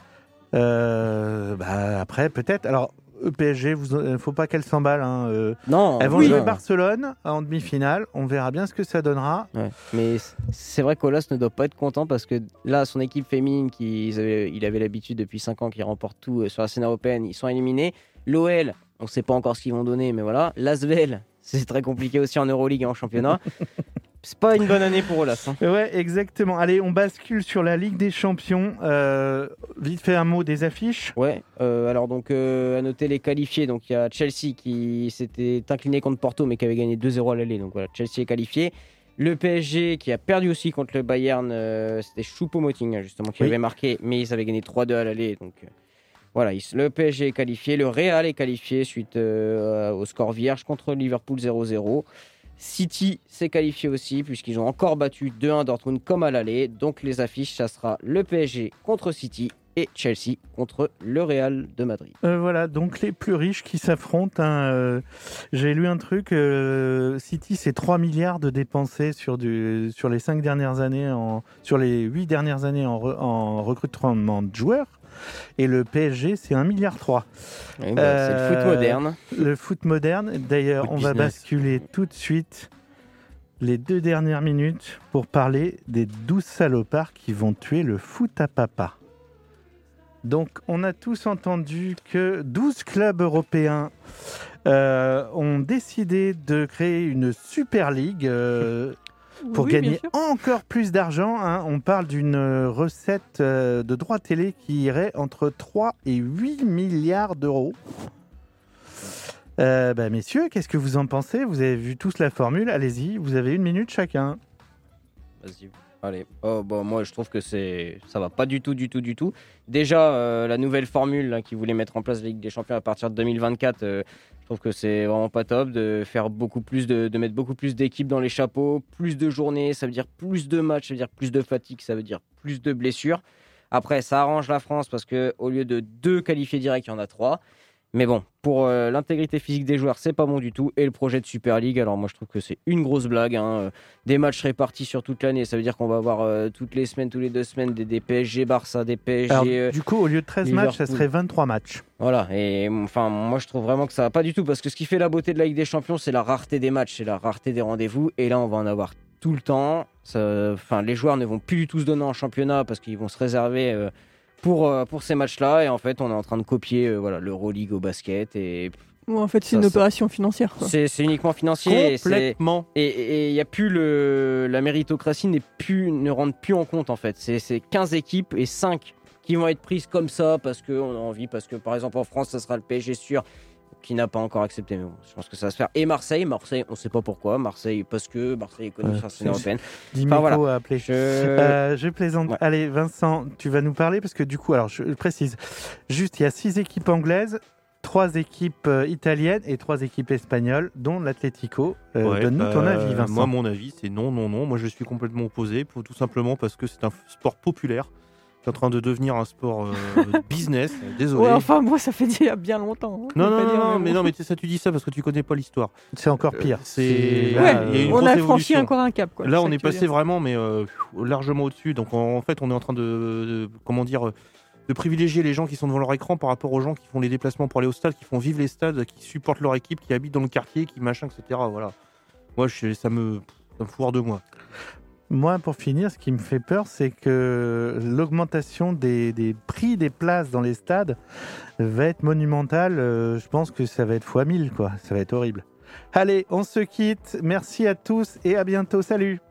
Euh, bah après peut-être alors le P S G il ne faut pas qu'elle s'emballe hein, euh, non elles vont oui, jouer non. Barcelone en demi-finale, on verra bien ce que ça donnera ouais. Mais c'est vrai qu'Olas ne doit pas être content parce que là son équipe féminine qui avait, il avait l'habitude depuis cinq ans qui remporte tout sur la scène européenne, ils sont éliminés. L'O L on ne sait pas encore ce qu'ils vont donner mais voilà, l'Asvel c'est très compliqué aussi en Euroleague et en championnat. C'est pas une bonne année pour Olas. Hein. Ouais, exactement. Allez, on bascule sur la Ligue des Champions. Euh, vite fait un mot des affiches. Ouais. Euh, alors donc euh, à noter les qualifiés. Donc il y a Chelsea qui s'était incliné contre Porto, mais qui avait gagné deux zéro à l'aller. Donc voilà, Chelsea est qualifié. Le P S G qui a perdu aussi contre le Bayern. Euh, c'était Choupo-Moting justement qui oui. avait marqué, mais ils avaient gagné trois deux à l'aller. Donc euh, voilà, il, le P S G est qualifié. Le Real est qualifié suite euh, au score vierge contre Liverpool zéro zéro. City s'est qualifié aussi puisqu'ils ont encore battu deux un Dortmund comme à l'aller. Donc les affiches, ça sera le P S G contre City et Chelsea contre le Real de Madrid. Euh, voilà, donc les plus riches qui s'affrontent. Hein, euh, j'ai lu un truc, euh, City c'est trois milliards de dépensés sur, du, sur les cinq dernières années, en, sur les huit dernières années en, re, en recrutement de joueurs. Et le P S G, c'est un virgule trois milliard. Oui, bah, euh, c'est le foot moderne. Le foot moderne. D'ailleurs, foot on business. va basculer tout de suite les deux dernières minutes pour parler des douze salopards qui vont tuer le foot à papa. Donc, on a tous entendu que douze clubs européens euh, ont décidé de créer une Super League euh, pour oui, gagner encore plus d'argent. Hein. On parle d'une recette euh, de droits télé qui irait entre trois et huit milliards d'euros. Euh, bah, messieurs, qu'est-ce que vous en pensez ? Vous avez vu tous la formule, allez-y, vous avez une minute chacun. Vas-y. Allez, oh, bon, moi je trouve que c'est... ça va pas du tout, du tout, du tout. Déjà, euh, la nouvelle formule là, qui voulait mettre en place la Ligue des Champions à partir de deux mille vingt-quatre, euh, je trouve que c'est vraiment pas top de faire beaucoup plus, de, de mettre beaucoup plus d'équipes dans les chapeaux, plus de journées, ça veut dire plus de matchs, ça veut dire plus de fatigue, ça veut dire plus de blessures. Après, ça arrange la France parce qu'au lieu de deux qualifiés directs, il y en a trois. Mais bon, pour euh, l'intégrité physique des joueurs, c'est pas bon du tout. Et le projet de Super League, alors moi je trouve que c'est une grosse blague. Hein. Des matchs répartis sur toute l'année, ça veut dire qu'on va avoir euh, toutes les semaines, tous les deux semaines, des, des P S G Barça, des P S G. Alors, euh, du coup, au lieu de treize Liverpool. matchs, ça serait vingt-trois matchs. Voilà, et enfin, moi je trouve vraiment que ça va pas du tout. Parce que ce qui fait la beauté de la Ligue des Champions, c'est la rareté des matchs, c'est la rareté des rendez-vous. Et là, on va en avoir tout le temps. Ça, enfin, les joueurs ne vont plus du tout se donner en championnat parce qu'ils vont se réserver. Euh, Pour, euh, pour ces matchs-là, et en fait, on est en train de copier euh, voilà, l'Euroleague au basket. Et... Ouais, en fait, c'est ça, une opération ça... financière. Quoi. C'est, c'est uniquement financier. Complètement. Et il n'y a plus le... La méritocratie n'est plus, ne rentre plus en compte, en fait. C'est, c'est quinze équipes et cinq qui vont être prises comme ça parce qu'on a envie. Parce que, par exemple, en France, ça sera le P S G sûr, qui n'a pas encore accepté, mais bon, je pense que ça va se faire. Et Marseille, Marseille, on ne sait pas pourquoi. Marseille, parce que Marseille est connu sur la scène européenne. Dimeco enfin, voilà. a appelé. Je, euh, je plaisante. Ouais. Allez, Vincent, tu vas nous parler parce que du coup, alors je précise, juste il y a six équipes anglaises, trois équipes euh, italiennes et trois équipes espagnoles, dont l'Atlético. Euh, Ouais, donne-nous bah, ton avis, Vincent. Moi, mon avis, c'est non, non, non. Moi, je suis complètement opposé, pour, tout simplement parce que c'est un sport populaire qui est en train de devenir un sport euh, business. Désolé. Ouais, enfin, moi, ça fait déjà bien longtemps. Hein, non, non, non, dire, non, mais, mais bon. non, mais ça, tu dis ça parce que tu connais pas l'histoire. C'est encore pire. Euh, c'est là, Ouais, il y a une on grosse a franchi évolution. encore un cap. Quoi, Là, c'est on ça est que tu veux passé dire. vraiment, mais euh, largement au-dessus. Donc, en, en fait, on est en train de, de comment dire, euh, de privilégier les gens qui sont devant leur écran par rapport aux gens qui font les déplacements pour aller au stade, qui font vivre les stades, qui supportent leur équipe, qui habitent dans le quartier, qui machin, et cetera. Voilà. Moi, je, ça me, ça me fout hors de moi. Moi, pour finir, ce qui me fait peur, c'est que l'augmentation des, des prix des places dans les stades va être monumentale. Euh, je pense que ça va être fois mille, quoi. Ça va être horrible. Allez, on se quitte. Merci à tous et à bientôt. Salut!